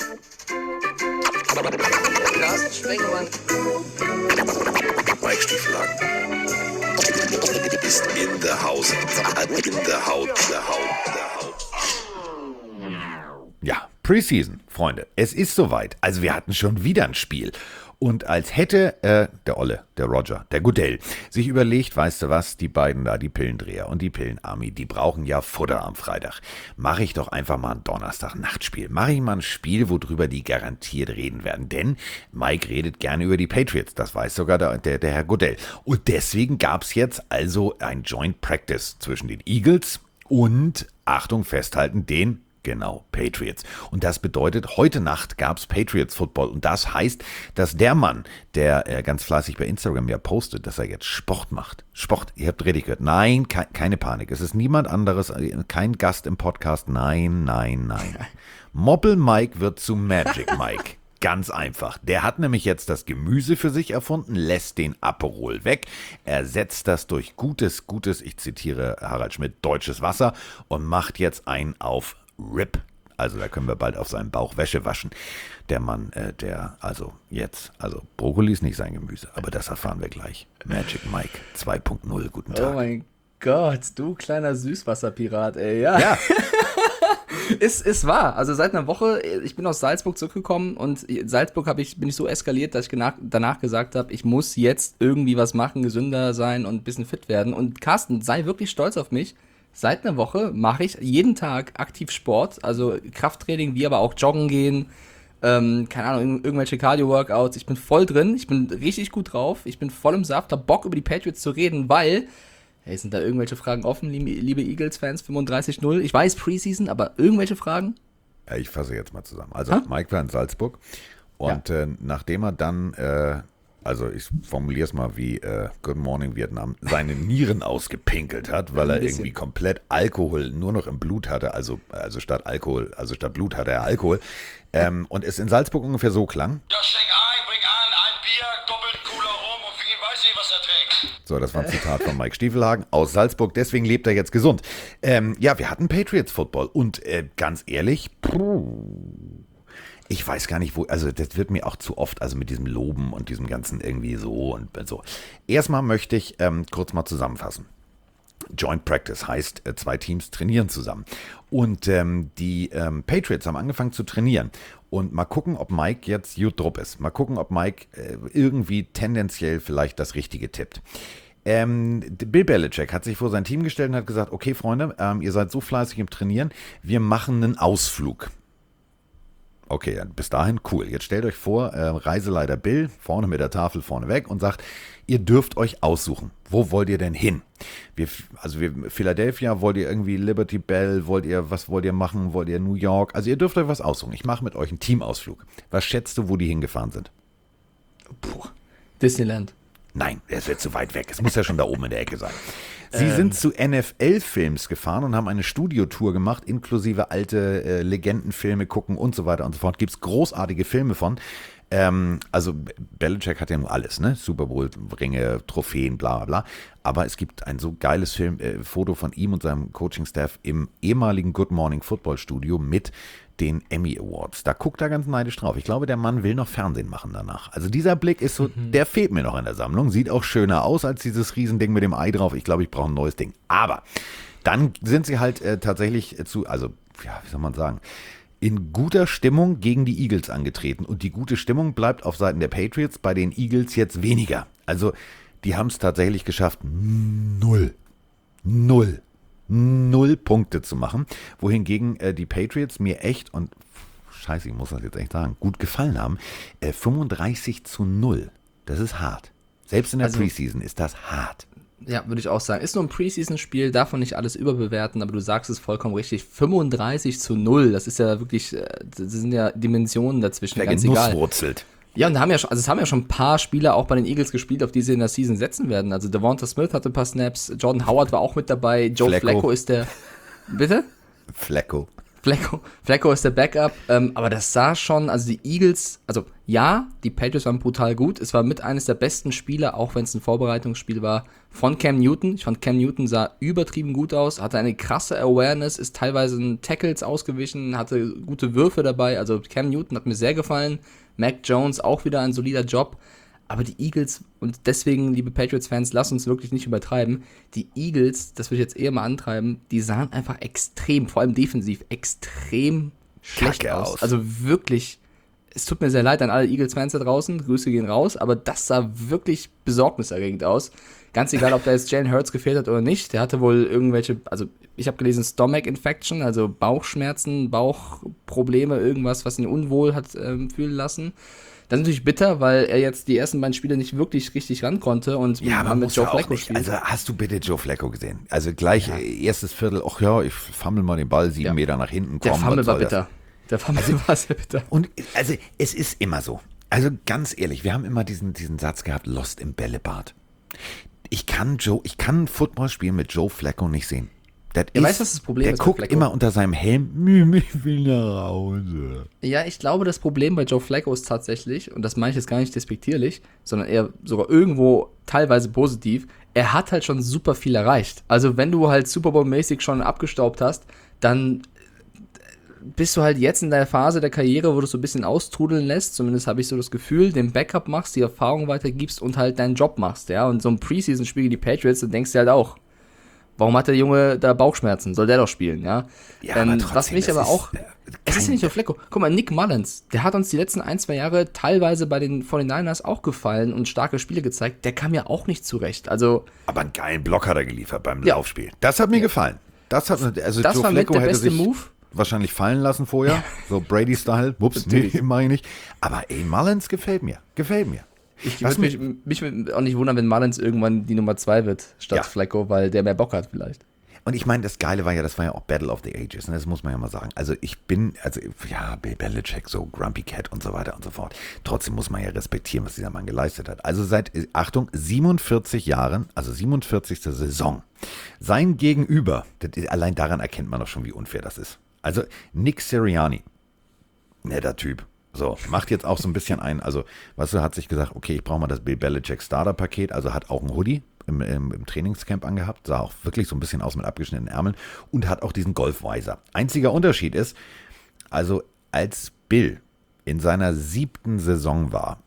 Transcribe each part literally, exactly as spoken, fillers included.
Carsten Spengemann. Mike Stieflagen ist in the house. In the house. The house. Ja, Preseason, Freunde. Es ist soweit. Also wir hatten schon wieder ein Spiel. Und als hätte äh, der Olle, der Roger, der Goodell, sich überlegt, weißt du was, die beiden da, die Pillendreher und die Pillenarmy, die brauchen ja Futter am Freitag. Mache ich doch einfach mal ein Donnerstag-Nachtspiel. Mache ich mal ein Spiel, worüber die garantiert reden werden. Denn Mike redet gerne über die Patriots. Das weiß sogar der, der, der Herr Goodell. Und deswegen gab es jetzt also ein Joint Practice zwischen den Eagles und, Achtung, festhalten, den Genau, Patriots. Und das bedeutet, heute Nacht gab es Patriots Football. Und das heißt, dass der Mann, der äh, ganz fleißig bei Instagram ja postet, dass er jetzt Sport macht. Sport, ihr habt richtig gehört. Nein, ke- keine Panik. Es ist niemand anderes, kein Gast im Podcast. Nein, nein, nein. Moppel Mike wird zu Magic Mike. Ganz einfach. Der hat nämlich jetzt das Gemüse für sich erfunden, lässt den Aperol weg, ersetzt das durch gutes, gutes, ich zitiere Harald Schmidt, deutsches Wasser und macht jetzt einen auf Rip. Also da können wir bald auf seinem Bauch Wäsche waschen. Der Mann, äh, der, also jetzt, also Brokkoli ist nicht sein Gemüse, aber das erfahren wir gleich. Magic Mike zwei Punkt null, guten Tag. Oh mein Gott, du kleiner Süßwasserpirat, ey, ja. Ja. Ist, ist wahr. Also seit einer Woche, ich bin aus Salzburg zurückgekommen und in Salzburg hab ich, bin ich so eskaliert, dass ich genach, danach gesagt habe, ich muss jetzt irgendwie was machen, gesünder sein und ein bisschen fit werden. Und Carsten, sei wirklich stolz auf mich. Seit einer Woche mache ich jeden Tag aktiv Sport, also Krafttraining, wie aber auch joggen gehen, ähm, keine Ahnung, irgendwelche Cardio-Workouts. Ich bin voll drin, ich bin richtig gut drauf, ich bin voll im Saft, hab Bock über die Patriots zu reden, weil, hey, sind da irgendwelche Fragen offen, liebe, liebe Eagles-Fans, fünfunddreißig null? Ich weiß, Preseason, aber irgendwelche Fragen? Ja, ich fasse jetzt mal zusammen. Also Ha? Mike war in Salzburg und ja. äh, nachdem er dann, äh, also ich formuliere es mal wie äh, Good Morning Vietnam, seine Nieren ausgepinkelt hat, weil er irgendwie komplett Alkohol nur noch im Blut hatte, also, also statt Alkohol, also statt Blut hatte er Alkohol ähm, und es in Salzburg ungefähr so klang. Ja, steck ein, bring an, ein Bier, doppelt cooler rum und für ihn weiß ich, was er trinkt. So, das war ein Zitat von Mike Stiefelhagen aus Salzburg, deswegen lebt er jetzt gesund. Ähm, ja, wir hatten Patriots Football und äh, ganz ehrlich, puh, ich weiß gar nicht, wo, also das wird mir auch zu oft, also mit diesem Loben und diesem ganzen irgendwie so und so. Erstmal möchte ich ähm, kurz mal zusammenfassen. Joint Practice heißt, äh, zwei Teams trainieren zusammen. Und ähm, die ähm, Patriots haben angefangen zu trainieren. Und mal gucken, ob Mike jetzt gut drauf ist. Mal gucken, ob Mike äh, irgendwie tendenziell vielleicht das Richtige tippt. Ähm, Bill Belichick hat sich vor sein Team gestellt und hat gesagt, okay Freunde, ähm, ihr seid so fleißig im Trainieren, wir machen einen Ausflug. Okay, bis dahin cool. Jetzt stellt euch vor, äh, Reiseleiter Bill, vorne mit der Tafel vorne weg und sagt, ihr dürft euch aussuchen. Wo wollt ihr denn hin? Wir, also wir, Philadelphia, wollt ihr irgendwie Liberty Bell, wollt ihr, was wollt ihr machen, wollt ihr New York? Also ihr dürft euch was aussuchen. Ich mache mit euch einen Teamausflug. Was schätzt du, wo die hingefahren sind? Puh, Disneyland. Nein, es wird zu weit weg. Es muss ja schon da oben in der Ecke sein. Sie ähm. sind zu N F L-Films gefahren und haben eine Studiotour gemacht, inklusive alte äh, Legendenfilme gucken und so weiter und so fort. Gibt es großartige Filme von. Ähm, also Belichick hat ja nur alles, ne? Super Bowl, Ringe, Trophäen, bla bla bla. Aber es gibt ein so geiles Film, äh, Foto von ihm und seinem Coaching-Staff im ehemaligen Good Morning Football Studio mit den Emmy Awards. Da guckt er ganz neidisch drauf. Ich glaube, der Mann will noch Fernsehen machen danach. Also dieser Blick ist so, mhm. der fehlt mir noch in der Sammlung. Sieht auch schöner aus als dieses Riesending mit dem Ei drauf. Ich glaube, ich brauche ein neues Ding. Aber dann sind sie halt äh, tatsächlich zu, also, ja, wie soll man sagen, in guter Stimmung gegen die Eagles angetreten. Und die gute Stimmung bleibt auf Seiten der Patriots bei den Eagles jetzt weniger. Also, die haben es tatsächlich geschafft, null. Null. Null Punkte zu machen, wohingegen äh, die Patriots mir echt, und scheiße, ich muss das jetzt echt sagen, gut gefallen haben, äh, fünfunddreißig zu null. Das ist hart. Selbst in der also, Preseason ist das hart. Ja, würde ich auch sagen. Ist nur ein Preseason-Spiel, darf man nicht alles überbewerten, aber du sagst es vollkommen richtig. fünfunddreißig zu null, das ist ja wirklich, das sind ja Dimensionen dazwischen, der ganz Genuss egal. Wurzelt. Ja, und haben ja schon, also es haben ja schon ein paar Spieler auch bei den Eagles gespielt, auf die sie in der Season setzen werden. Also Devonta Smith hatte ein paar Snaps, Jordan Howard war auch mit dabei, Joe Flacco, Flacco ist der, bitte? Flacco. Flacco, Flacco ist der Backup, ähm, aber das sah schon, also die Eagles, also ja, die Patriots waren brutal gut. Es war mit eines der besten Spiele, auch wenn es ein Vorbereitungsspiel war, von Cam Newton. Ich fand, Cam Newton sah übertrieben gut aus, hatte eine krasse Awareness, ist teilweise in Tackles ausgewichen, hatte gute Würfe dabei. Also Cam Newton hat mir sehr gefallen. Mac Jones auch wieder ein solider Job. Aber die Eagles, und deswegen, liebe Patriots-Fans, lasst uns wirklich nicht übertreiben, die Eagles, das würde ich jetzt eher mal antreiben, die sahen einfach extrem, vor allem defensiv, extrem schlecht Kacke aus. aus. Also wirklich, es tut mir sehr leid an alle Eagles-Fans da draußen, Grüße gehen raus, aber das sah wirklich besorgniserregend aus. Ganz egal, ob da jetzt Jalen Hurts gefehlt hat oder nicht, der hatte wohl irgendwelche, also ich habe gelesen Stomach Infection, also Bauchschmerzen, Bauchprobleme, irgendwas, was ihn unwohl hat ähm, fühlen lassen. Das ist natürlich bitter, weil er jetzt die ersten beiden Spiele nicht wirklich richtig ran konnte und Ja, aber man mit muss Joe ja auch Flacco nicht. spielt. Also hast du bitte Joe Flacco gesehen? Also gleich ja. erstes Viertel, ach ja, ich fammel mal den Ball sieben Ja. Meter nach hinten. Der komm, Fumble was war soll das? bitter. Der Fumble war sehr bitter. Und also es ist immer so. Also ganz ehrlich, wir haben immer diesen, diesen Satz gehabt, Lost im Bällebad. Ich kann Joe, ich kann Football spielen mit Joe Flacco nicht sehen. Das Ja, ist, weißt du, was das Problem der ist bei guckt Flacco? immer unter seinem Helm, "Mü, ich will nach Hause. Ja, ich glaube, das Problem bei Joe Flacco ist tatsächlich, und das meine ich jetzt gar nicht despektierlich, sondern eher sogar irgendwo teilweise positiv, er hat halt schon super viel erreicht. Also wenn du halt Super Bowl-mäßig schon abgestaubt hast, dann bist du halt jetzt in der Phase der Karriere, wo du so ein bisschen austrudeln lässt, zumindest habe ich so das Gefühl, den Backup machst, die Erfahrung weitergibst und halt deinen Job machst, ja, und so ein Preseason-Spiel gegen die Patriots, dann denkst du halt auch, warum hat der Junge da Bauchschmerzen? Soll der doch spielen, ja? Ja, ähm, aber trotzdem, was mich das aber ist, auch, äh, es ist ja kein- nicht nur Flecko. Guck mal, Nick Mullins, der hat uns die letzten ein, zwei Jahre teilweise bei den forty-niners auch gefallen und starke Spiele gezeigt. Der kam ja auch nicht zurecht. Also, Aber einen geilen Block hat er geliefert beim Ja. Laufspiel. Das hat mir gefallen. Das hat also Das Joe war mit Flacco der hätte beste sich Move. wahrscheinlich fallen lassen vorher, so Brady-Style. Ups, nee, Natürlich. mach ich nicht. Aber ey, Mullins gefällt mir, gefällt mir. ich Was würde mich, mich würd auch nicht wundern, wenn Mullins irgendwann die Nummer zwei wird, statt Ja. Flecko, weil der mehr Bock hat vielleicht. Und ich meine, das Geile war ja, das war ja auch Battle of the Ages, ne? Das muss man ja mal sagen. Also ich bin, also ja, Bill Belichick, so Grumpy Cat und so weiter und so fort. Trotzdem muss man ja respektieren, was dieser Mann geleistet hat. Also seit, Achtung, siebenundvierzig Jahren, also siebenundvierzigste Saison. Sein Gegenüber, das ist, allein daran erkennt man doch schon, wie unfair das ist. Also Nick Sirianni, netter Typ. So, macht jetzt auch so ein bisschen ein, also, weißt du, hat sich gesagt, okay, ich brauche mal das Bill Belichick Starter-Paket, also hat auch ein Hoodie im, im, im Trainingscamp angehabt, sah auch wirklich so ein bisschen aus mit abgeschnittenen Ärmeln und hat auch diesen Golfweiser. Einziger Unterschied ist, also als Bill in seiner siebten Saison war,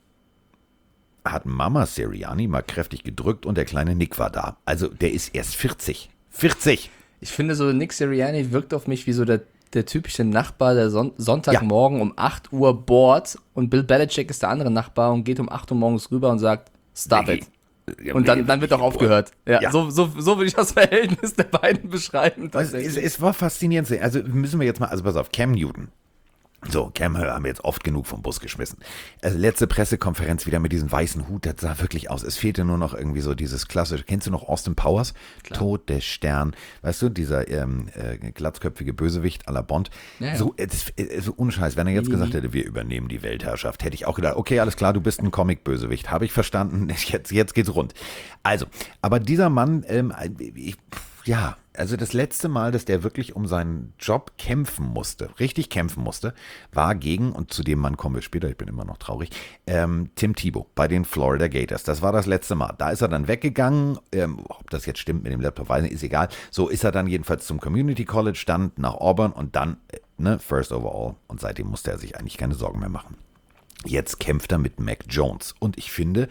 hat Mama Sirianni mal kräftig gedrückt und der kleine Nick war da. Also der ist erst vierzig. vierzig! Ich finde so, Nick Sirianni wirkt auf mich wie so der, der typische Nachbar, der Son- Sonntagmorgen um acht Uhr bohrt und Bill Belichick ist der andere Nachbar und geht um acht Uhr morgens rüber und sagt, stop Nee. it. Und dann, dann wird auch aufgehört. Ja, Ja. So, so, so würde ich das Verhältnis der beiden beschreiben. Es, tatsächlich. es, es war faszinierend. Also müssen wir jetzt mal, also pass auf, Cam Newton. So, Cam haben wir jetzt oft genug vom Bus geschmissen. Also letzte Pressekonferenz wieder mit diesem weißen Hut, das sah wirklich aus. Es fehlte nur noch irgendwie so dieses klassische, kennst du noch Austin Powers? Todesstern, weißt du, dieser ähm, äh, glatzköpfige Bösewicht à la Bond. Ja, ja. So, es, es, so unscheiß, wenn er jetzt gesagt hätte, wir übernehmen die Weltherrschaft, hätte ich auch gedacht, okay, alles klar, du bist ein Comic-Bösewicht, habe ich verstanden, jetzt, jetzt geht's rund. Also, aber dieser Mann, ähm, ich, ja, also das letzte Mal, dass der wirklich um seinen Job kämpfen musste, richtig kämpfen musste, war gegen, und zu dem Mann kommen wir später, ich bin immer noch traurig, ähm, Tim Tebow bei den Florida Gators. Das war das letzte Mal. Da ist er dann weggegangen, ähm, ob das jetzt stimmt mit dem Laptop, weiß nicht, ist egal. So ist er dann jedenfalls zum Community College, dann nach Auburn und dann, äh, ne, First Overall. Und seitdem musste er sich eigentlich keine Sorgen mehr machen. Jetzt kämpft er mit Mac Jones. Und ich finde,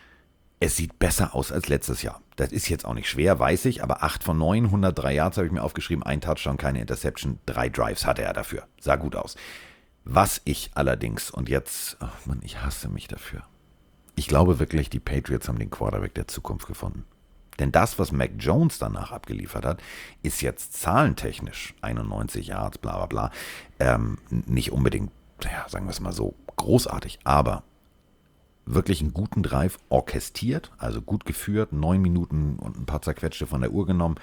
es sieht besser aus als letztes Jahr. Das ist jetzt auch nicht schwer, weiß ich, aber acht von neun, hundertdrei Yards habe ich mir aufgeschrieben, ein Touchdown, keine Interception, drei Drives hatte er dafür. Sah gut aus. Was ich allerdings, und jetzt, ach Mann, ich hasse mich dafür. Ich glaube wirklich, die Patriots haben den Quarterback der Zukunft gefunden. Denn das, was Mac Jones danach abgeliefert hat, ist jetzt zahlentechnisch, einundneunzig Yards, bla bla bla, ähm, nicht unbedingt, ja, sagen wir es mal so, großartig, aber wirklich einen guten Drive orchestriert, also gut geführt, neun Minuten und ein paar zerquetschte von der Uhr genommen.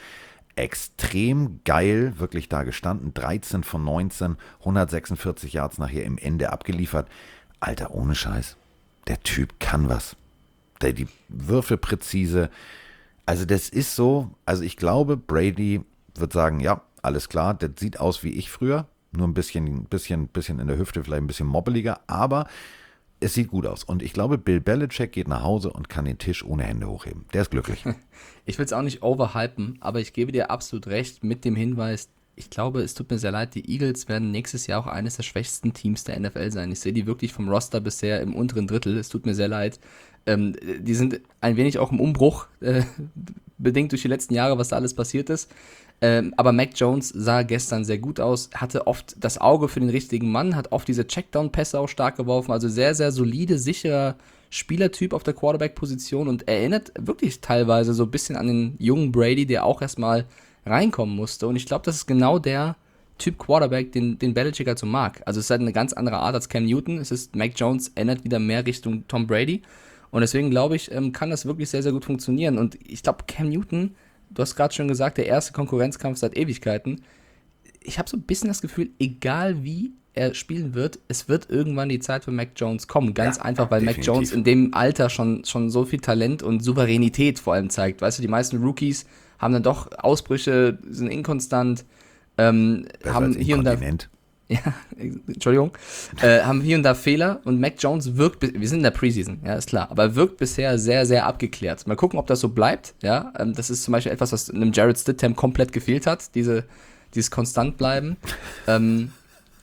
Extrem geil, wirklich da gestanden, dreizehn von neunzehn, hundertsechsundvierzig Yards nachher im Ende abgeliefert. Alter, ohne Scheiß, der Typ kann was. Der, die Würfe präzise, also das ist so, also ich glaube, Brady wird sagen, ja, alles klar, das sieht aus wie ich früher. Nur ein bisschen, bisschen, bisschen in der Hüfte, vielleicht ein bisschen mobbeliger, aber es sieht gut aus. Und ich glaube, Bill Belichick geht nach Hause und kann den Tisch ohne Hände hochheben. Der ist glücklich. Ich will es auch nicht overhypen, aber ich gebe dir absolut recht mit dem Hinweis, ich glaube, es tut mir sehr leid, die Eagles werden nächstes Jahr auch eines der schwächsten Teams der N F L sein. Ich sehe die wirklich vom Roster bisher im unteren Drittel. Es tut mir sehr leid. Ähm, die sind ein wenig auch im Umbruch, äh, bedingt durch die letzten Jahre, was da alles passiert ist. Ähm, aber Mac Jones sah gestern sehr gut aus, hatte oft das Auge für den richtigen Mann, hat oft diese Checkdown-Pässe auch stark geworfen, also sehr, sehr solide, sicherer Spielertyp auf der Quarterback-Position und erinnert wirklich teilweise so ein bisschen an den jungen Brady, der auch erstmal reinkommen musste. Und ich glaube, das ist genau der Typ Quarterback, den, den Belichick halt so mag. Also es ist halt eine ganz andere Art als Cam Newton. Es ist, Mac Jones ändert wieder mehr Richtung Tom Brady. Und deswegen glaube ich, ähm, kann das wirklich sehr, sehr gut funktionieren. Und ich glaube, Cam Newton, du hast gerade schon gesagt, der erste Konkurrenzkampf seit Ewigkeiten. Ich habe so ein bisschen das Gefühl, egal wie er spielen wird, es wird irgendwann die Zeit für Mac Jones kommen. Ganz ja, einfach, weil definitiv. Mac Jones in dem Alter schon, schon so viel Talent und Souveränität vor allem zeigt. Weißt du, die meisten Rookies haben dann doch Ausbrüche, sind inkonstant, ähm, haben hier und da... Ja, Entschuldigung, äh, haben hier und da Fehler und Mac Jones wirkt, wir sind in der Preseason, ja, ist klar, aber wirkt bisher sehr, sehr abgeklärt. Mal gucken, ob das so bleibt, ja, ähm, das ist zum Beispiel etwas, was einem Jarrett Stidham komplett gefehlt hat, diese, dieses konstant bleiben, ähm,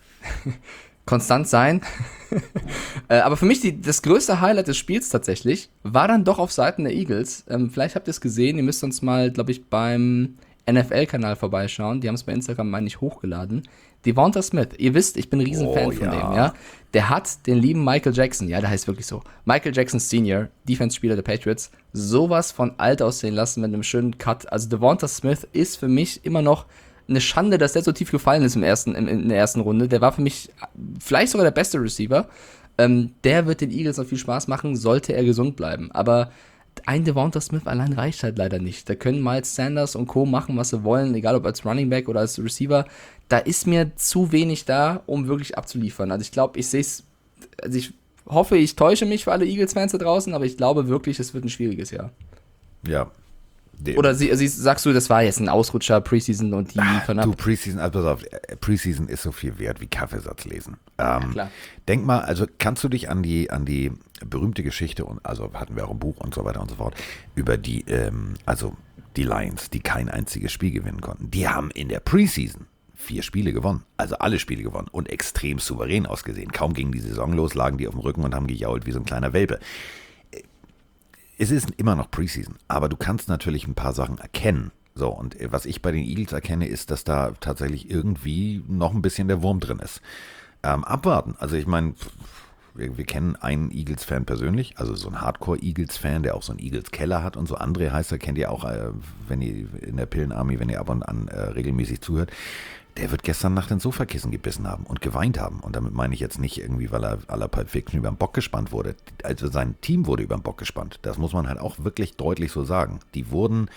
konstant sein, äh, aber für mich die, das größte Highlight des Spiels tatsächlich war dann doch auf Seiten der Eagles, ähm, vielleicht habt ihr es gesehen, ihr müsst uns mal, glaube ich, beim N F L-Kanal vorbeischauen, die haben es bei Instagram, meine ich, hochgeladen. Devonta Smith, ihr wisst, ich bin ein Riesenfan oh, von ja. dem, ja. Der hat den lieben Michael Jackson, ja, der heißt wirklich so, Michael Jackson Senior, Defense-Spieler der Patriots, sowas von alt aussehen lassen mit einem schönen Cut. Also Devonta Smith ist für mich immer noch eine Schande, dass der so tief gefallen ist im ersten, in, in der ersten Runde. Der war für mich vielleicht sogar der beste Receiver. Ähm, der wird den Eagles noch viel Spaß machen, sollte er gesund bleiben. Aber ein Devonta Smith allein reicht halt leider nicht. Da können Miles Sanders und Co. machen, was sie wollen, egal ob als Running Back oder als Receiver. Da ist mir zu wenig da, um wirklich abzuliefern. Also ich glaube, ich sehe es, also ich hoffe, ich täusche mich für alle Eagles-Fans da draußen, aber ich glaube wirklich, es wird ein schwieriges Jahr. Ja. Oder sie, sie, sagst du, das war jetzt ein Ausrutscher, Preseason und die Ach, liefern ab? Du, Preseason, also pass auf, Preseason ist so viel wert wie Kaffeesatz lesen. Ähm, ja, klar. Denk mal, also kannst du dich an die, an die berühmte Geschichte, und also hatten wir auch ein Buch und so weiter und so fort, über die, ähm, also die Lions, die kein einziges Spiel gewinnen konnten. Die haben in der Preseason vier Spiele gewonnen, also alle Spiele gewonnen und extrem souverän ausgesehen. Kaum ging die Saison los, lagen die auf dem Rücken und haben gejault wie so ein kleiner Welpe. Es ist immer noch Preseason, aber du kannst natürlich ein paar Sachen erkennen. So, und was ich bei den Eagles erkenne, ist, dass da tatsächlich irgendwie noch ein bisschen der Wurm drin ist. Ähm, abwarten. Also ich meine, wir, wir kennen einen Eagles-Fan persönlich, also so ein Hardcore-Eagles-Fan, der auch so einen Eagles-Keller hat und so. André heißt er, kennt ihr auch, äh, wenn ihr in der Pillenarmee, wenn ihr ab und an äh, regelmäßig zuhört. Der wird gestern Nacht ins Sofakissen gebissen haben und geweint haben. Und damit meine ich jetzt nicht irgendwie, weil er à la Pulp Fiction über den Bock gespannt wurde. Also sein Team wurde über den Bock gespannt. Das muss man halt auch wirklich deutlich so sagen. Die wurden,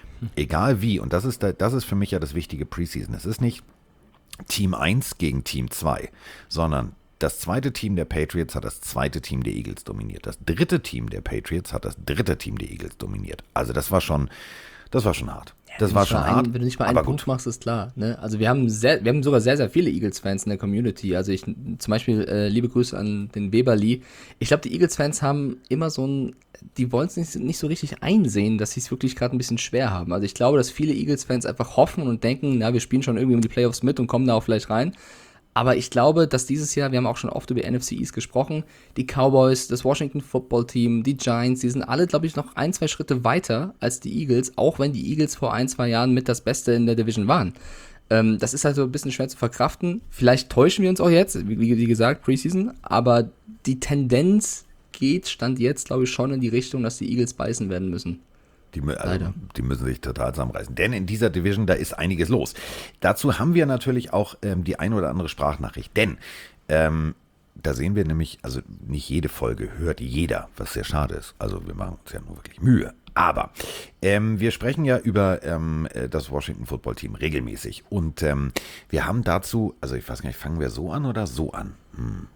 egal wie, und das ist, das ist für mich ja das wichtige Preseason. Es ist nicht Team eins gegen Team zwei, sondern das zweite Team der Patriots hat das zweite Team der Eagles dominiert. Das dritte Team der Patriots hat das dritte Team der Eagles dominiert. Also das war schon, das war schon hart. Das war schon hart. Ein, wenn du nicht mal einen Punkt machst, ist klar. Ne? Also wir haben sehr, wir haben sogar sehr, sehr viele Eagles-Fans in der Community. Also ich, zum Beispiel, äh, liebe Grüße an den Weberli. Ich glaube, die Eagles-Fans haben immer so ein, die wollen es nicht, nicht so richtig einsehen, dass sie es wirklich gerade ein bisschen schwer haben. Also ich glaube, dass viele Eagles-Fans einfach hoffen und denken, na, wir spielen schon irgendwie um die Playoffs mit und kommen da auch vielleicht rein. Aber ich glaube, dass dieses Jahr, wir haben auch schon oft über N F C East gesprochen, die Cowboys, das Washington Football Team, die Giants, die sind alle, glaube ich, noch ein, zwei Schritte weiter als die Eagles, auch wenn die Eagles vor ein, zwei Jahren mit das Beste in der Division waren. Ähm, das ist also ein bisschen schwer zu verkraften. Vielleicht täuschen wir uns auch jetzt, wie, wie gesagt, Preseason, aber die Tendenz geht, stand jetzt, glaube ich, schon in die Richtung, dass die Eagles beißen werden müssen. Die, also, die müssen sich total zusammenreißen. Denn in dieser Division, da ist einiges los. Dazu haben wir natürlich auch ähm, die ein oder andere Sprachnachricht. Denn ähm, da sehen wir nämlich, also nicht jede Folge hört jeder, was sehr schade ist. Also wir machen uns ja nur wirklich Mühe. Aber ähm, wir sprechen ja über ähm, das Washington Football Team regelmäßig. Und ähm, wir haben dazu, also ich weiß gar nicht, fangen wir so an oder so an? Hm.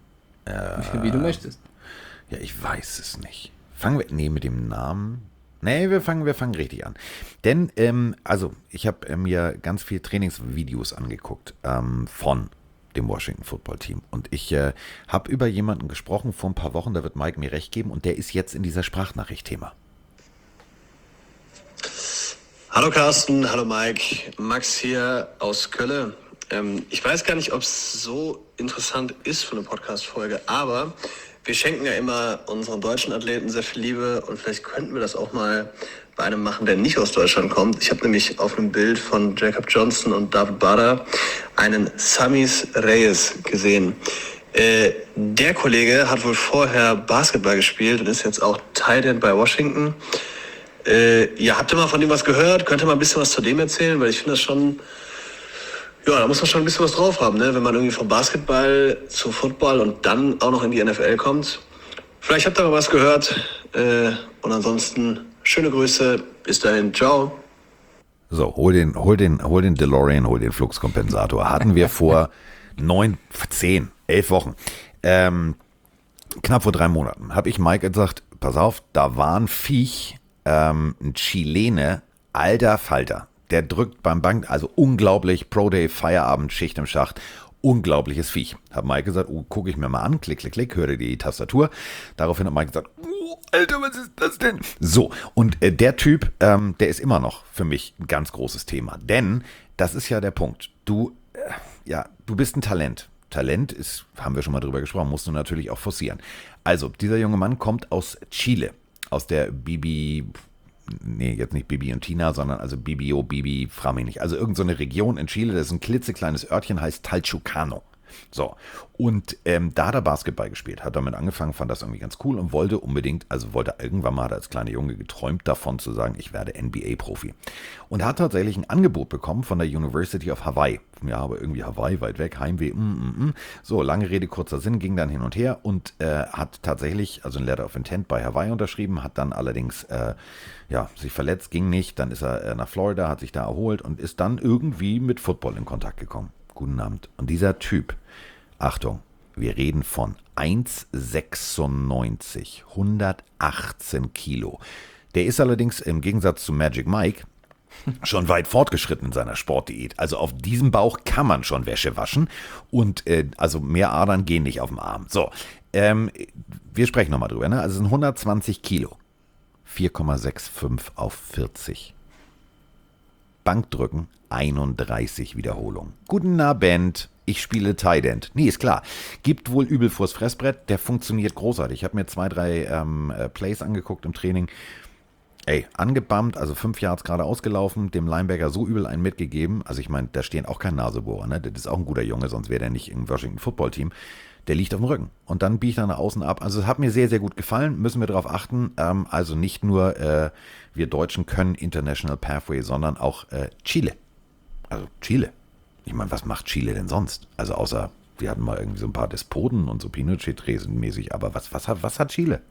Äh, Wie du möchtest. Ja, ich weiß es nicht. Fangen wir, nee, mit dem Namen... Nee, wir fangen, wir fangen richtig an. Denn, ähm, also, ich habe äh, mir ganz viel Trainingsvideos angeguckt ähm, von dem Washington Football Team. Und ich äh, habe über jemanden gesprochen vor ein paar Wochen, da wird Mike mir recht geben, und der ist jetzt in dieser Sprachnachricht Thema. Hallo Carsten, hallo Mike, Max hier aus Köln. Ähm, ich weiß gar nicht, ob es so interessant ist für eine Podcast-Folge, aber wir schenken ja immer unseren deutschen Athleten sehr viel Liebe und vielleicht könnten wir das auch mal bei einem machen, der nicht aus Deutschland kommt. Ich habe nämlich auf einem Bild von Jacob Johnson und David Bader einen Samis Reyes gesehen. Äh, der Kollege hat wohl vorher Basketball gespielt und ist jetzt auch Tight End bei Washington. Äh, ja, habt ihr mal von dem was gehört? Könnt ihr mal ein bisschen was zu dem erzählen? Weil ich finde das schon, ja, da muss man schon ein bisschen was drauf haben, ne? Wenn man irgendwie vom Basketball zu Football und dann auch noch in die N F L kommt. Vielleicht habt ihr mal was gehört. Äh, und ansonsten schöne Grüße. Bis dahin. Ciao. So, hol den, hol den, hol den DeLorean, hol den Fluxkompensator. Hatten wir vor neun, zehn, elf Wochen. Ähm, knapp vor drei Monaten habe ich Mike gesagt, pass auf, da war ein Viech, ähm, ein Chilene, alter Falter. Der drückt beim Bank, also unglaublich, Pro-Day, Feierabend, Schicht im Schacht, unglaubliches Viech. Hat Mike gesagt, oh, gucke ich mir mal an, klick, klick, klick, hörte die Tastatur. Daraufhin hat Mike gesagt, oh, Alter, was ist das denn? So, und äh, der Typ, ähm, der ist immer noch für mich ein ganz großes Thema. Denn, das ist ja der Punkt, du, äh, ja, du bist ein Talent. Talent ist, haben wir schon mal drüber gesprochen, musst du natürlich auch forcieren. Also, dieser junge Mann kommt aus Chile, aus der Bibi... Nee, jetzt nicht Bibi und Tina, sondern also Bibio, Bibi, frag mich nicht. Also irgend so eine Region in Chile, das ist ein klitzekleines Örtchen, heißt Talchucano. So, und ähm, da hat er Basketball gespielt, hat damit angefangen, fand das irgendwie ganz cool und wollte unbedingt, also wollte irgendwann mal, hat er als kleiner Junge geträumt davon zu sagen, ich werde N B A-Profi. Und hat tatsächlich ein Angebot bekommen von der University of Hawaii. Ja, aber irgendwie Hawaii, weit weg, Heimweh, mm, mm, mm. So, lange Rede, kurzer Sinn, ging dann hin und her und äh, hat tatsächlich, also ein Letter of Intent bei Hawaii unterschrieben, hat dann allerdings, äh, ja, sich verletzt, ging nicht, dann ist er äh, nach Florida, hat sich da erholt und ist dann irgendwie mit Football in Kontakt gekommen. Guten Abend. Und dieser Typ, Achtung, wir reden von eins Komma sechsundneunzig, hundertachtzehn Kilo. Der ist allerdings im Gegensatz zu Magic Mike schon weit fortgeschritten in seiner Sportdiät. Also auf diesem Bauch kann man schon Wäsche waschen und äh, also mehr Adern gehen nicht auf dem Arm. So, ähm, wir sprechen nochmal drüber. Ne? Also es sind hundertzwanzig Kilo, vier Komma fünfundsechzig auf vierzig. Bankdrücken, einunddreißig Wiederholungen. Guten Abend, ich spiele Tight End. Nee, ist klar. Gibt wohl übel vors Fressbrett, der funktioniert großartig. Ich habe mir zwei, drei ähm, Plays angeguckt im Training. Ey, angebammt, also fünf Yards gerade ausgelaufen, dem Linebacker so übel einen mitgegeben. Also ich meine, da stehen auch kein Nasebohrer, ne? Das ist auch ein guter Junge, sonst wäre der nicht im Washington Football Team. Der liegt auf dem Rücken. Und dann biegt er nach außen ab. Also es hat mir sehr, sehr gut gefallen. Müssen wir darauf achten. Ähm, also nicht nur äh, wir Deutschen können International Pathway, sondern auch äh, Chile. Also Chile. Ich meine, was macht Chile denn sonst? Also außer, wir hatten mal irgendwie so ein paar Despoten und so Pinochet-Tresen-mäßig. Aber was, was, hat, was hat Chile?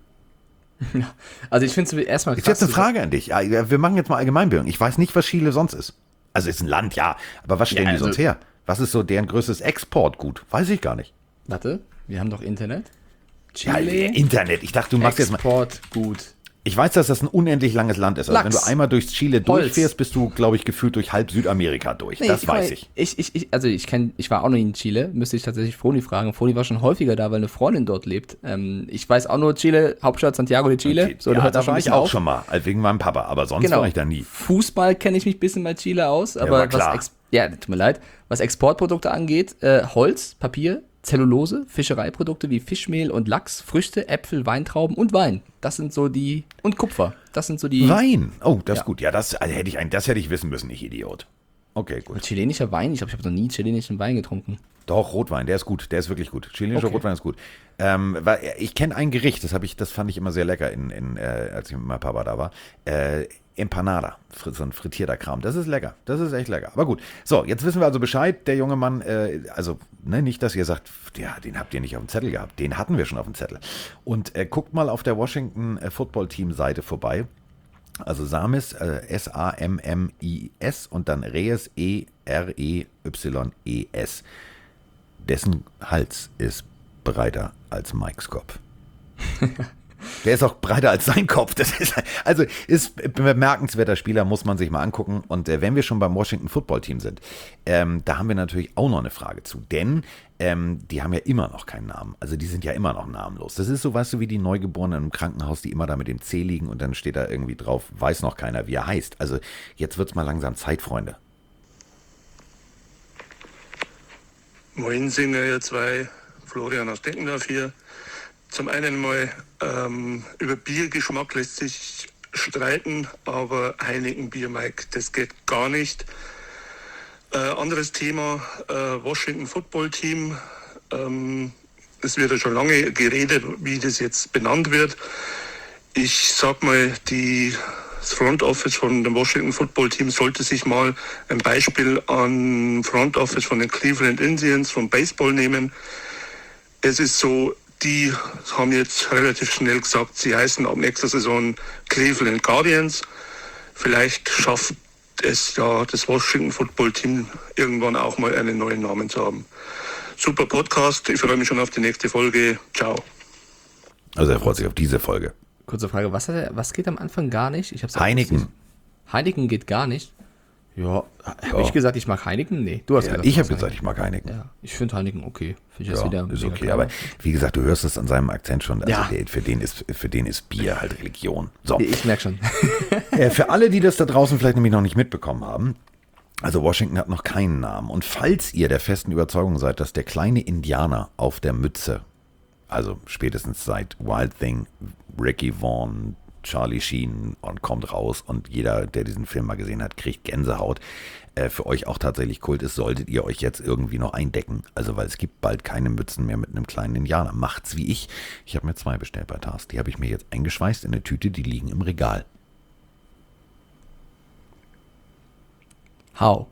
Also ich finde es erstmal krass. Ist jetzt eine Frage an dich. Ja, wir machen jetzt mal Allgemeinbildung. Ich weiß nicht, was Chile sonst ist. Also ist ein Land, ja. Aber was stellen Ja, die also- sonst her? Was ist so deren größtes Exportgut? Weiß ich gar nicht. Warte, wir haben doch Internet. Ja, Internet. Ich dachte, du machst jetzt mal. Export gut. Ich weiß, dass das ein unendlich langes Land ist. Also Lachs. wenn du einmal durch Chile Holz. durchfährst, bist du, glaube ich, gefühlt durch halb Südamerika durch. Nee, das guck mal, weiß ich. Ich, ich, ich also ich kenn, ich war auch noch nie in Chile, müsste ich tatsächlich Froni fragen. Froni war schon häufiger da, weil eine Freundin dort lebt. Ähm, ich weiß auch nur Chile, Hauptstadt Santiago de Chile. Okay. So, Ja, hört da das schon war ein ich bisschen auch auf. schon mal, also wegen meinem Papa. Aber sonst Genau. war ich da nie. Fußball kenne ich mich ein bisschen bei Chile aus, aber war klar. was Ex ja, tut mir leid, was Exportprodukte angeht, äh, Holz, Papier, Zellulose, Fischereiprodukte wie Fischmehl und Lachs, Früchte, Äpfel, Weintrauben und Wein. Das sind so die und Kupfer. Das sind so die Wein. Oh, das Ja. ist gut. Ja, das also hätte ich ein, das hätte ich wissen müssen, ich Idiot. Okay, gut. chilenischer Wein. Ich glaube, ich habe noch nie chilenischen Wein getrunken. Doch, Rotwein, der ist gut, der ist wirklich gut. Chilenischer Okay. Rotwein ist gut. Ähm, weil, ich kenne ein Gericht, das, hab ich, das fand ich immer sehr lecker, in, in, äh, als ich mit meinem Papa da war. Äh, Empanada, fr- so ein frittierter Kram. Das ist lecker, das ist echt lecker. Aber gut, so, jetzt wissen wir also Bescheid. Der junge Mann, äh, also ne, nicht, dass ihr sagt, ja, den habt ihr nicht auf dem Zettel gehabt. Den hatten wir schon auf dem Zettel. Und äh, guckt mal auf der Washington äh, Football Team Seite vorbei. Also Samis, äh, S A M M I S und dann Reyes, E R E Y E S. Dessen Hals ist breiter als Mikes Kopf. Der ist auch breiter als sein Kopf. Das ist, also ist ein bemerkenswerter Spieler, muss man sich mal angucken. Und äh, wenn wir schon beim Washington Football Team sind, ähm, da haben wir natürlich auch noch eine Frage zu. Denn ähm, die haben ja immer noch keinen Namen. Also die sind ja immer noch namenlos. Das ist so, weißt du, wie die Neugeborenen im Krankenhaus, die immer da mit dem C liegen und dann steht da irgendwie drauf, weiß noch keiner, wie er heißt. Also jetzt wird's mal langsam Zeit, Freunde. Moin, Singer, ihr zwei. Florian aus Deckendorf hier. Zum einen mal, ähm, über Biergeschmack lässt sich streiten, aber Heineken Bier, Mike, das geht gar nicht. Äh, anderes Thema, äh, Washington Football Team. Ähm, es wird ja schon lange geredet, wie das jetzt benannt wird. Ich sag mal, die das Front Office von dem Washington Football Team sollte sich mal ein Beispiel an Front Office von den Cleveland Indians vom Baseball nehmen. Es ist so, die haben jetzt relativ schnell gesagt, sie heißen ab nächster Saison Cleveland Guardians. Vielleicht schafft es ja das Washington Football Team irgendwann auch mal einen neuen Namen zu haben. Super Podcast, ich freue mich schon auf die nächste Folge. Ciao. Also er freut sich auf diese Folge. Kurze Frage, was, hat er, was geht am Anfang gar nicht? Ich hab's Heineken. Heineken geht gar nicht? Ja, habe Ja. ich gesagt, ich mag Heineken? Nee, du hast Ja, gesagt. ich du habe magst gesagt, ich mag Heineken. Ja, ich finde Heineken okay. Finde ich jetzt Ja, wieder ist mega okay, klar. aber wie gesagt, du hörst es an seinem Akzent schon. Also Ja. der, für, den ist, für den ist Bier halt Religion. So. Ich merke schon. Äh, für alle, die das da draußen vielleicht nämlich noch nicht mitbekommen haben, also Washington hat noch keinen Namen. Und falls ihr der festen Überzeugung seid, dass der kleine Indianer auf der Mütze, also spätestens seit Wild Thing, Ricky Vaughn, Charlie Sheen und kommt raus und jeder, der diesen Film mal gesehen hat, kriegt Gänsehaut, äh, für euch auch tatsächlich Kult ist, solltet ihr euch jetzt irgendwie noch eindecken. Also weil es gibt bald keine Mützen mehr mit einem kleinen Indianer. Macht's wie ich. Ich habe mir zwei bestellt bei Tars. Die habe ich mir jetzt eingeschweißt in eine Tüte, die liegen im Regal. How?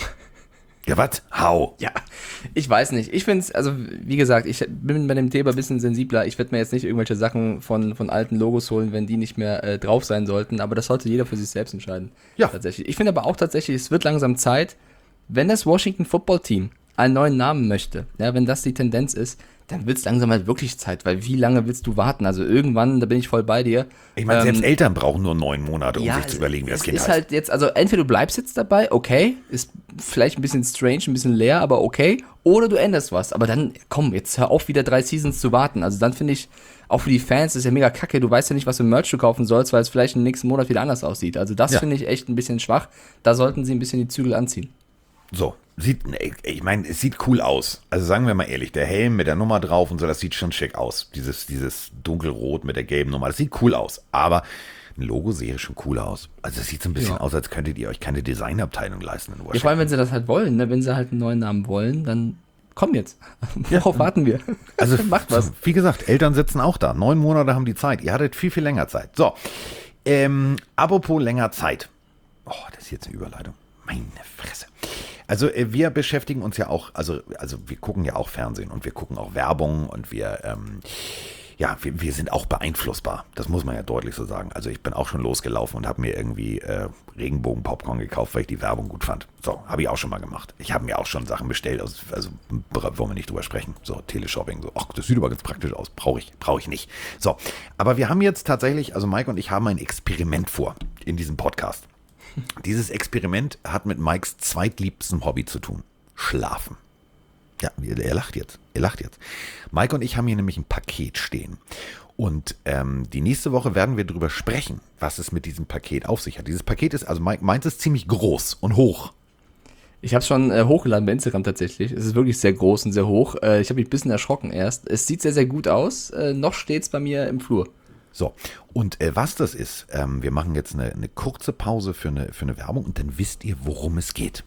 Ja, was? Hau. Ja, ich weiß nicht. Ich finde es, also wie gesagt, ich bin bei dem Thema ein bisschen sensibler. Ich werde mir jetzt nicht irgendwelche Sachen von, von alten Logos holen, wenn die nicht mehr äh, drauf sein sollten. Aber das sollte jeder für sich selbst entscheiden. Ja. Tatsächlich. Ich finde aber auch tatsächlich, es wird langsam Zeit, wenn das Washington Football Team einen neuen Namen möchte, ja, wenn das die Tendenz ist, dann wird es langsam halt wirklich Zeit, weil wie lange willst du warten? Also irgendwann, da bin ich voll bei dir. Ich meine, selbst Ähm, Eltern brauchen nur neun Monate, um ja, sich zu überlegen, wie das es Kind ist heißt. halt jetzt, also entweder du bleibst jetzt dabei, okay, ist vielleicht ein bisschen strange, ein bisschen leer, aber okay, oder du änderst was. Aber dann, komm, jetzt hör auf, wieder drei Seasons zu warten. Also dann finde ich, auch für die Fans ist ja mega kacke, du weißt ja nicht, was für Merch du kaufen sollst, weil es vielleicht im nächsten Monat wieder anders aussieht. Also das Ja. finde ich echt ein bisschen schwach. Da sollten sie ein bisschen die Zügel anziehen. So, sieht, nee, ich meine, es sieht cool aus. Also sagen wir mal ehrlich, der Helm mit der Nummer drauf und so, das sieht schon schick aus. Dieses, dieses dunkelrot mit der gelben Nummer, das sieht cool aus. Aber ein Logo sehe schon cool aus. Also es sieht so ein bisschen Ja. aus, als könntet ihr euch keine Designabteilung leisten in Ja, Washington. vor allem, wenn sie das halt wollen, ne? Wenn sie halt einen neuen Namen wollen, dann komm jetzt. Worauf warten wir? Also macht was. so, wie gesagt, Eltern sitzen auch da. Neun Monate haben die Zeit. Ihr hattet viel, viel länger Zeit. So, ähm, apropos länger Zeit. Oh, das ist jetzt eine Überleitung. Meine Fresse. Also äh, wir beschäftigen uns ja auch, also, also wir gucken ja auch Fernsehen und wir gucken auch Werbung und wir, ähm, ja, wir, wir sind auch beeinflussbar. Das muss man ja deutlich so sagen. Also ich bin auch schon losgelaufen und habe mir irgendwie äh, Regenbogen-Popcorn gekauft, weil ich die Werbung gut fand. So, habe ich auch schon mal gemacht. Ich habe mir auch schon Sachen bestellt, also, also wollen wir nicht drüber sprechen. So, Teleshopping, so, ach, das sieht aber ganz praktisch aus. Brauche ich, brauche ich nicht. So, aber wir haben jetzt tatsächlich, also Mike und ich haben ein Experiment vor in diesem Podcast. Dieses Experiment hat mit Mikes zweitliebstem Hobby zu tun. Schlafen. Ja, er lacht jetzt. Er lacht jetzt. Mike und ich haben hier nämlich ein Paket stehen. Und ähm, die nächste Woche werden wir darüber sprechen, was es mit diesem Paket auf sich hat. Dieses Paket ist, also Mike, meins ist ziemlich groß und hoch. Ich habe es schon äh, hochgeladen bei Instagram tatsächlich. Es ist wirklich sehr groß und sehr hoch. Äh, ich habe mich ein bisschen erschrocken erst. Es sieht sehr, sehr gut aus. Äh, noch steht es bei mir im Flur. So, und äh, was das ist, ähm, wir machen jetzt eine, eine kurze Pause für eine, für eine Werbung und dann wisst ihr, worum es geht.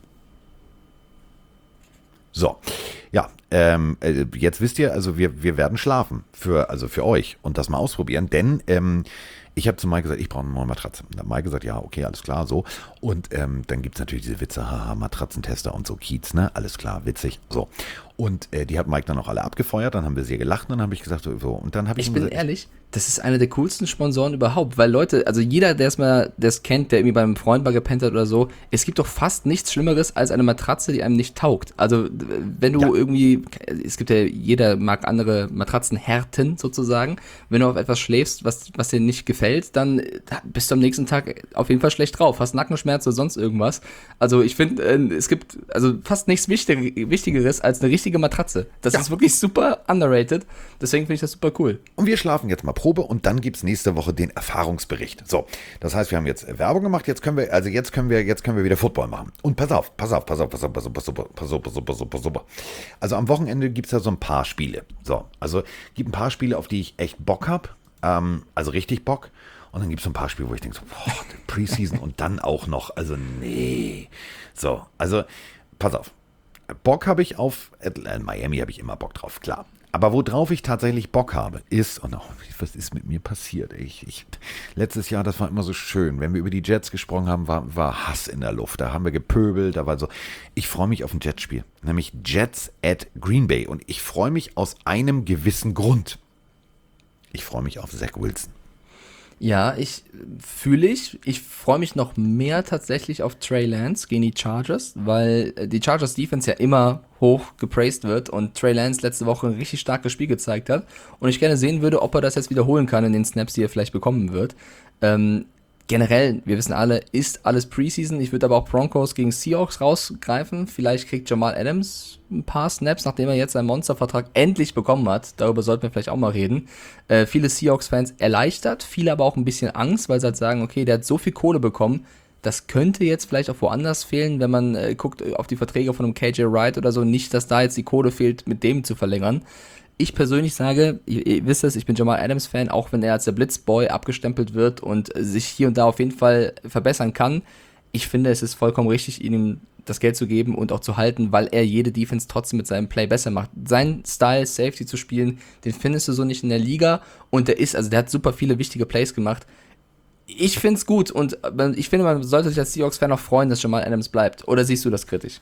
So, ja, ähm, äh, jetzt wisst ihr, also wir, wir werden schlafen, für, also für euch und das mal ausprobieren, denn ähm, ich habe zu Mike gesagt, ich brauche eine neue Matratze. Und dann hat Mike gesagt, ja, okay, alles klar, so. Und ähm, dann gibt es natürlich diese Witze, haha, Matratzentester und so, Kiez, ne, alles klar, witzig, so. Und äh, die hat Mike dann auch alle abgefeuert, dann haben wir sehr gelacht und dann habe ich gesagt, so, so. Und dann habe ich Ich ihm bin gesagt, ehrlich, das ist einer der coolsten Sponsoren überhaupt, weil Leute, also jeder, der es mal, der es kennt, der irgendwie beim Freund mal gepennt hat oder so, es gibt doch fast nichts Schlimmeres als eine Matratze, die einem nicht taugt. Also wenn du Ja. irgendwie, es gibt ja, jeder mag andere Matratzenhärten sozusagen. Wenn du auf etwas schläfst, was, was dir nicht gefällt, dann bist du am nächsten Tag auf jeden Fall schlecht drauf. Hast Nackenschmerz oder sonst irgendwas. Also ich finde, es gibt also fast nichts Wichtig- Wichtigeres als eine richtige Matratze. Das Ja. ist wirklich super underrated. Deswegen finde ich das super cool. Und wir schlafen jetzt mal Probe und dann gibt's nächste Woche den Erfahrungsbericht. So, das heißt, wir haben jetzt Werbung gemacht, jetzt können wir, also jetzt können wir, jetzt können wir wieder Football machen. Und pass auf, pass auf, pass auf, pass auf, pass auf, pass auf, pass auf, pass auf, pass auf, pass auf. Also am Wochenende gibt's ja so ein paar Spiele. So, also gibt ein paar Spiele, auf die ich echt Bock hab, ähm, also richtig Bock. Und dann gibt's so ein paar Spiele, wo ich denke so, boah, Preseason und dann auch noch, also nee. So, also pass auf. Bock habe ich auf, äh, Miami habe ich immer Bock drauf, klar. Aber worauf ich tatsächlich Bock habe, ist, und oh, was ist mit mir passiert? Ich, ich, letztes Jahr, das war immer so schön. Wenn wir über die Jets gesprochen haben, war, war Hass in der Luft. Da haben wir gepöbelt, da war so. Ich freue mich auf ein Jetspiel, nämlich Jets at Green Bay. Und ich freue mich aus einem gewissen Grund. Ich freue mich auf Zach Wilson. Ja, ich fühle ich. Ich freue mich noch mehr tatsächlich auf Trey Lance gegen die Chargers, weil die Chargers Defense ja immer hoch gepraised wird und Trey Lance letzte Woche ein richtig starkes Spiel gezeigt hat und ich gerne sehen würde, ob er das jetzt wiederholen kann in den Snaps, die er vielleicht bekommen wird. Ähm, generell, wir wissen alle, ist alles Preseason. Ich würde aber auch Broncos gegen Seahawks rausgreifen. Vielleicht kriegt Jamal Adams ein paar Snaps, nachdem er jetzt seinen Monstervertrag endlich bekommen hat. Darüber sollten wir vielleicht auch mal reden. Äh, viele Seahawks-Fans erleichtert, viele aber auch ein bisschen Angst, weil sie halt sagen, okay, der hat so viel Kohle bekommen, das könnte jetzt vielleicht auch woanders fehlen, wenn man äh, guckt auf die Verträge von einem K J Wright oder so, nicht, dass da jetzt die Kohle fehlt, mit dem zu verlängern. Ich persönlich sage, ihr, ihr wisst es, ich bin Jamal Adams-Fan, auch wenn er als der Blitzboy abgestempelt wird und sich hier und da auf jeden Fall verbessern kann. Ich finde, es ist vollkommen richtig, ihm das Geld zu geben und auch zu halten, weil er jede Defense trotzdem mit seinem Play besser macht. Sein Style, Safety zu spielen, den findest du so nicht in der Liga und der ist, also der hat super viele wichtige Plays gemacht. Ich finde es gut und ich finde, man sollte sich als Seahawks-Fan auch freuen, dass Jamal Adams bleibt. Oder siehst du das kritisch?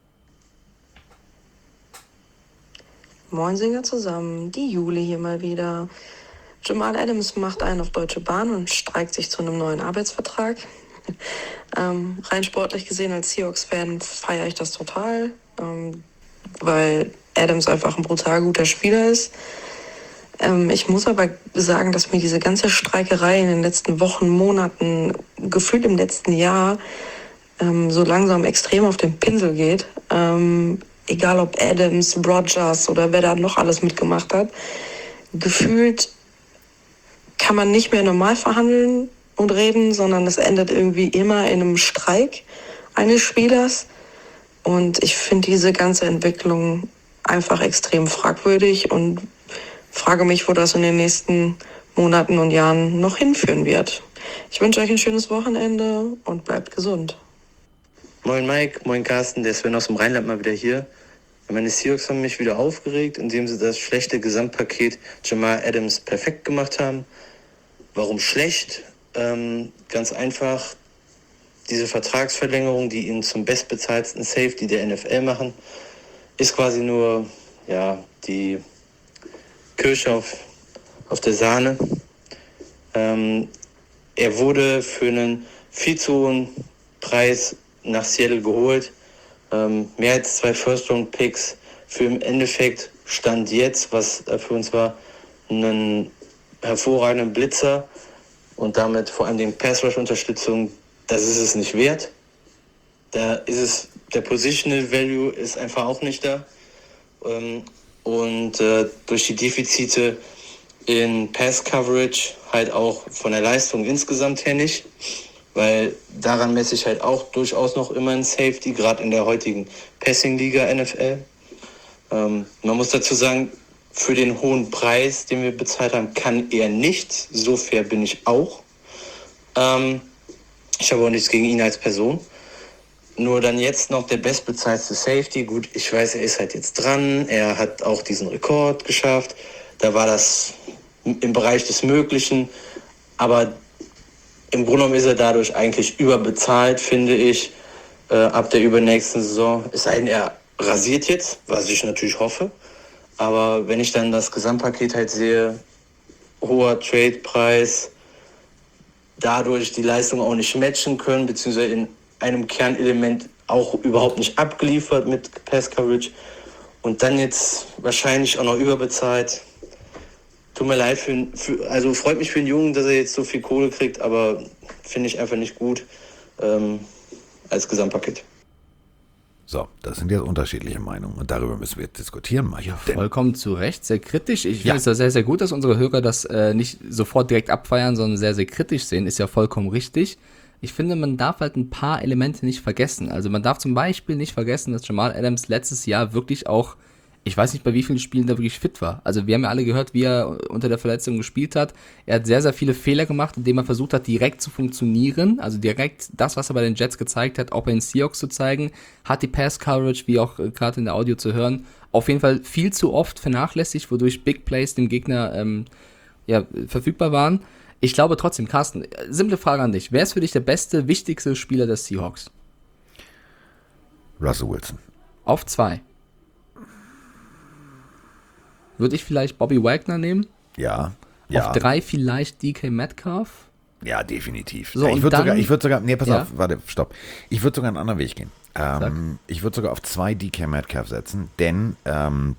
Moin Singer zusammen, die Juli hier mal wieder. Jamal Adams macht einen auf Deutsche Bahn und streikt sich zu einem neuen Arbeitsvertrag. ähm, rein sportlich gesehen als Seahawks-Fan feiere ich das total, ähm, weil Adams einfach ein brutal guter Spieler ist. Ähm, ich muss aber sagen, dass mir diese ganze Streikerei in den letzten Wochen, Monaten, gefühlt im letzten Jahr, ähm, so langsam extrem auf den Pinsel geht. Ähm, egal ob Adams, Rodgers oder wer da noch alles mitgemacht hat. Gefühlt kann man nicht mehr normal verhandeln und reden, sondern es endet irgendwie immer in einem Streik eines Spielers. Und ich finde diese ganze Entwicklung einfach extrem fragwürdig und frage mich, wo das in den nächsten Monaten und Jahren noch hinführen wird. Ich wünsche euch ein schönes Wochenende und bleibt gesund. Moin Mike, moin Carsten, der Sven aus dem Rheinland mal wieder hier. Meine Seahawks haben mich wieder aufgeregt, indem sie das schlechte Gesamtpaket Jamal Adams perfekt gemacht haben. Warum schlecht? Ähm, ganz einfach, diese Vertragsverlängerung, die ihn zum bestbezahlten Safety der N F L machen, ist quasi nur ja, die Kirsche auf, auf der Sahne. Ähm, er wurde für einen viel zu hohen Preis nach Seattle geholt. Ähm, mehr als zwei First-Round-Picks für im Endeffekt Stand jetzt, was äh, für uns war, einen hervorragenden Blitzer und damit vor allem den Pass-Rush-Unterstützung, das ist es nicht wert. Da ist es, der Positional Value ist einfach auch nicht da. Ähm, und äh, durch die Defizite in Pass-Coverage halt auch von der Leistung insgesamt her nicht. Weil daran messe ich halt auch durchaus noch immer ein Safety, gerade in der heutigen Passing-Liga N F L. Ähm, man muss dazu sagen, für den hohen Preis, den wir bezahlt haben, kann er nichts. So fair bin ich auch. Ähm, ich habe auch nichts gegen ihn als Person. Nur dann jetzt noch der bestbezahlte Safety. Gut, ich weiß, er ist halt jetzt dran. Er hat auch diesen Rekord geschafft. Da war das im Bereich des Möglichen. Aber im Grunde genommen ist er dadurch eigentlich überbezahlt, finde ich, äh, ab der übernächsten Saison. Es sei denn, er rasiert jetzt, was ich natürlich hoffe. Aber wenn ich dann das Gesamtpaket halt sehe, hoher Trade-Preis, dadurch die Leistung auch nicht matchen können, beziehungsweise in einem Kernelement auch überhaupt nicht abgeliefert mit Pass-Coverage und dann jetzt wahrscheinlich auch noch überbezahlt. Tut mir leid, für, für, also freut mich für den Jungen, dass er jetzt so viel Kohle kriegt, aber finde ich einfach nicht gut ähm, als Gesamtpaket. So, das sind jetzt unterschiedliche Meinungen und darüber müssen wir jetzt diskutieren, Mike. Ja, vollkommen zu Recht, sehr kritisch. Ich Ja. finde es ja sehr, sehr gut, dass unsere Hörer das äh, nicht sofort direkt abfeiern, sondern sehr, sehr kritisch sehen. Ist ja vollkommen richtig. Ich finde, man darf halt ein paar Elemente nicht vergessen. Also man darf zum Beispiel nicht vergessen, dass Jamal Adams letztes Jahr wirklich auch, ich weiß nicht, bei wie vielen Spielen der wirklich fit war. Also wir haben ja alle gehört, wie er unter der Verletzung gespielt hat. Er hat sehr, sehr viele Fehler gemacht, indem er versucht hat, direkt zu funktionieren. Also direkt das, was er bei den Jets gezeigt hat, auch bei den Seahawks zu zeigen. Hat die Pass-Coverage, wie auch äh, gerade in der Audio zu hören, auf jeden Fall viel zu oft vernachlässigt, wodurch Big Plays dem Gegner ähm, ja, verfügbar waren. Ich glaube trotzdem, Carsten, simple Frage an dich. Wer ist für dich der beste, wichtigste Spieler des Seahawks? Russell Wilson. Auf zwei. Würde ich vielleicht Bobby Wagner nehmen? Ja. ja. Auf drei vielleicht D K Metcalf? Ja, definitiv. So, ich und würde dann- sogar, ich würde sogar, nee, pass Ja? auf, warte, stopp. Ich würde sogar einen anderen Weg gehen. Sag. Ähm, ich würde sogar auf zwei D K Metcalf setzen, denn ähm,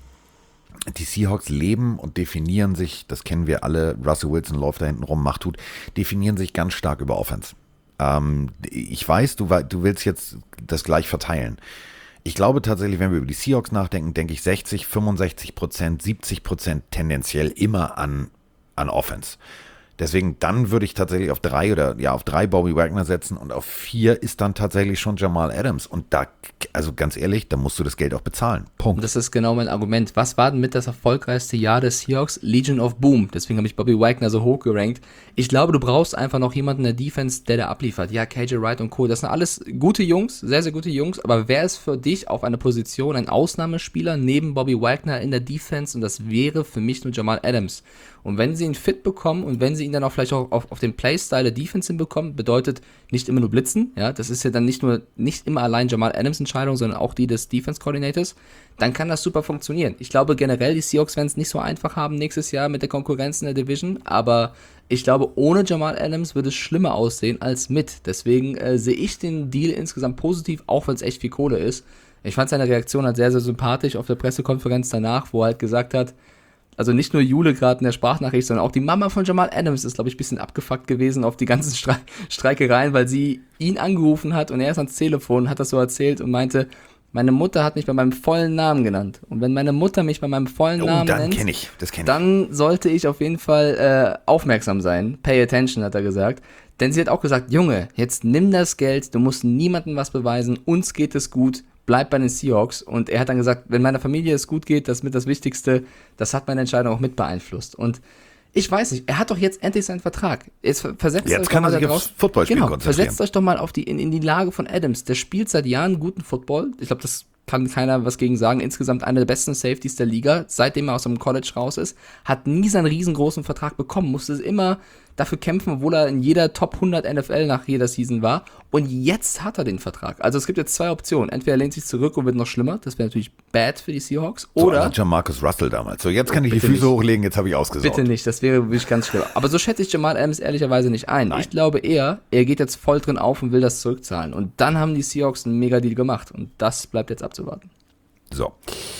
die Seahawks leben und definieren sich, das kennen wir alle, Russell Wilson läuft da hinten rum, macht tut, definieren sich ganz stark über Offense. Ähm, ich weiß, du, wei- du willst jetzt das gleich verteilen. Ich glaube tatsächlich, wenn wir über die Seahawks nachdenken, denke ich sechzig, fünfundsechzig Prozent, siebzig Prozent tendenziell immer an, an Offense. Deswegen, dann würde ich tatsächlich auf drei oder ja, auf drei Bobby Wagner setzen und auf vier ist dann tatsächlich schon Jamal Adams. Und da, also ganz ehrlich, da musst du das Geld auch bezahlen. Und Punkt. das ist genau mein Argument. Was war denn mit das erfolgreichste Jahr des Seahawks? Legion of Boom. Deswegen habe ich Bobby Wagner so hoch gerankt. Ich glaube, du brauchst einfach noch jemanden in der Defense, der da abliefert. Ja, K J Wright und Co. Das sind alles gute Jungs, sehr, sehr gute Jungs. Aber wer ist für dich auf einer Position ein Ausnahmespieler neben Bobby Wagner in der Defense? Und das wäre für mich nur Jamal Adams. Und wenn sie ihn fit bekommen und wenn sie ihn dann auch vielleicht auch auf, auf den Playstyle der Defense hinbekommen, bedeutet nicht immer nur blitzen, ja, das ist ja dann nicht nur, nicht immer allein Jamal Adams Entscheidung, sondern auch die des Defense Coordinators, dann kann das super funktionieren. Ich glaube generell, die Seahawks werden es nicht so einfach haben nächstes Jahr mit der Konkurrenz in der Division, aber ich glaube, ohne Jamal Adams wird es schlimmer aussehen als mit. Deswegen äh, sehe ich den Deal insgesamt positiv, auch wenn es echt viel Kohle ist. Ich fand seine Reaktion halt sehr, sehr sympathisch auf der Pressekonferenz danach, wo er halt gesagt hat, also nicht nur Jule gerade in der Sprachnachricht, sondern auch die Mama von Jamal Adams ist, glaube ich, ein bisschen abgefuckt gewesen auf die ganzen Stre- Streikereien, weil sie ihn angerufen hat und er ist ans Telefon, hat das so erzählt und meinte, meine Mutter hat mich bei meinem vollen Namen genannt. Und wenn meine Mutter mich bei meinem vollen Oh, Namen dann nennt, kenne ich, das kenne ich. dann sollte ich auf jeden Fall äh, aufmerksam sein. Pay attention, hat er gesagt. Denn sie hat auch gesagt, Junge, jetzt nimm das Geld, du musst niemandem was beweisen, uns geht es gut, bleib bei den Seahawks. Und er hat dann gesagt, wenn meiner Familie es gut geht, das ist mit das Wichtigste, das hat meine Entscheidung auch mit beeinflusst. Und ich weiß nicht, er hat doch jetzt endlich seinen Vertrag. Jetzt versetzt Jetzt euch kann doch er mal sich da aufs draus- Footballspielen genau, konzentrieren. versetzt euch doch mal auf die, in, in die Lage von Adams. Der spielt seit Jahren guten Football. Ich glaube, das kann keiner was gegen sagen. Insgesamt einer der besten Safeties der Liga, seitdem er aus dem College raus ist. Hat nie seinen riesengroßen Vertrag bekommen, musste immer dafür kämpfen, obwohl er in jeder Top hundert N F L nach jeder Season war. Und jetzt hat er den Vertrag. Also es gibt jetzt zwei Optionen. Entweder er lehnt sich zurück und wird noch schlimmer. Das wäre natürlich bad für die Seahawks. So Oder... einer Jamarcus Russell damals. So, jetzt kann ich die Bitte Füße nicht. hochlegen, jetzt habe ich ausgesorgt. Bitte nicht, das wäre wirklich ganz schlimm. Aber so schätze ich Jamal Adams ehrlicherweise nicht ein. Nein. Ich glaube eher, er geht jetzt voll drin auf und will das zurückzahlen. Und dann haben die Seahawks einen Mega-Deal gemacht. Und das bleibt jetzt abzuwarten. So.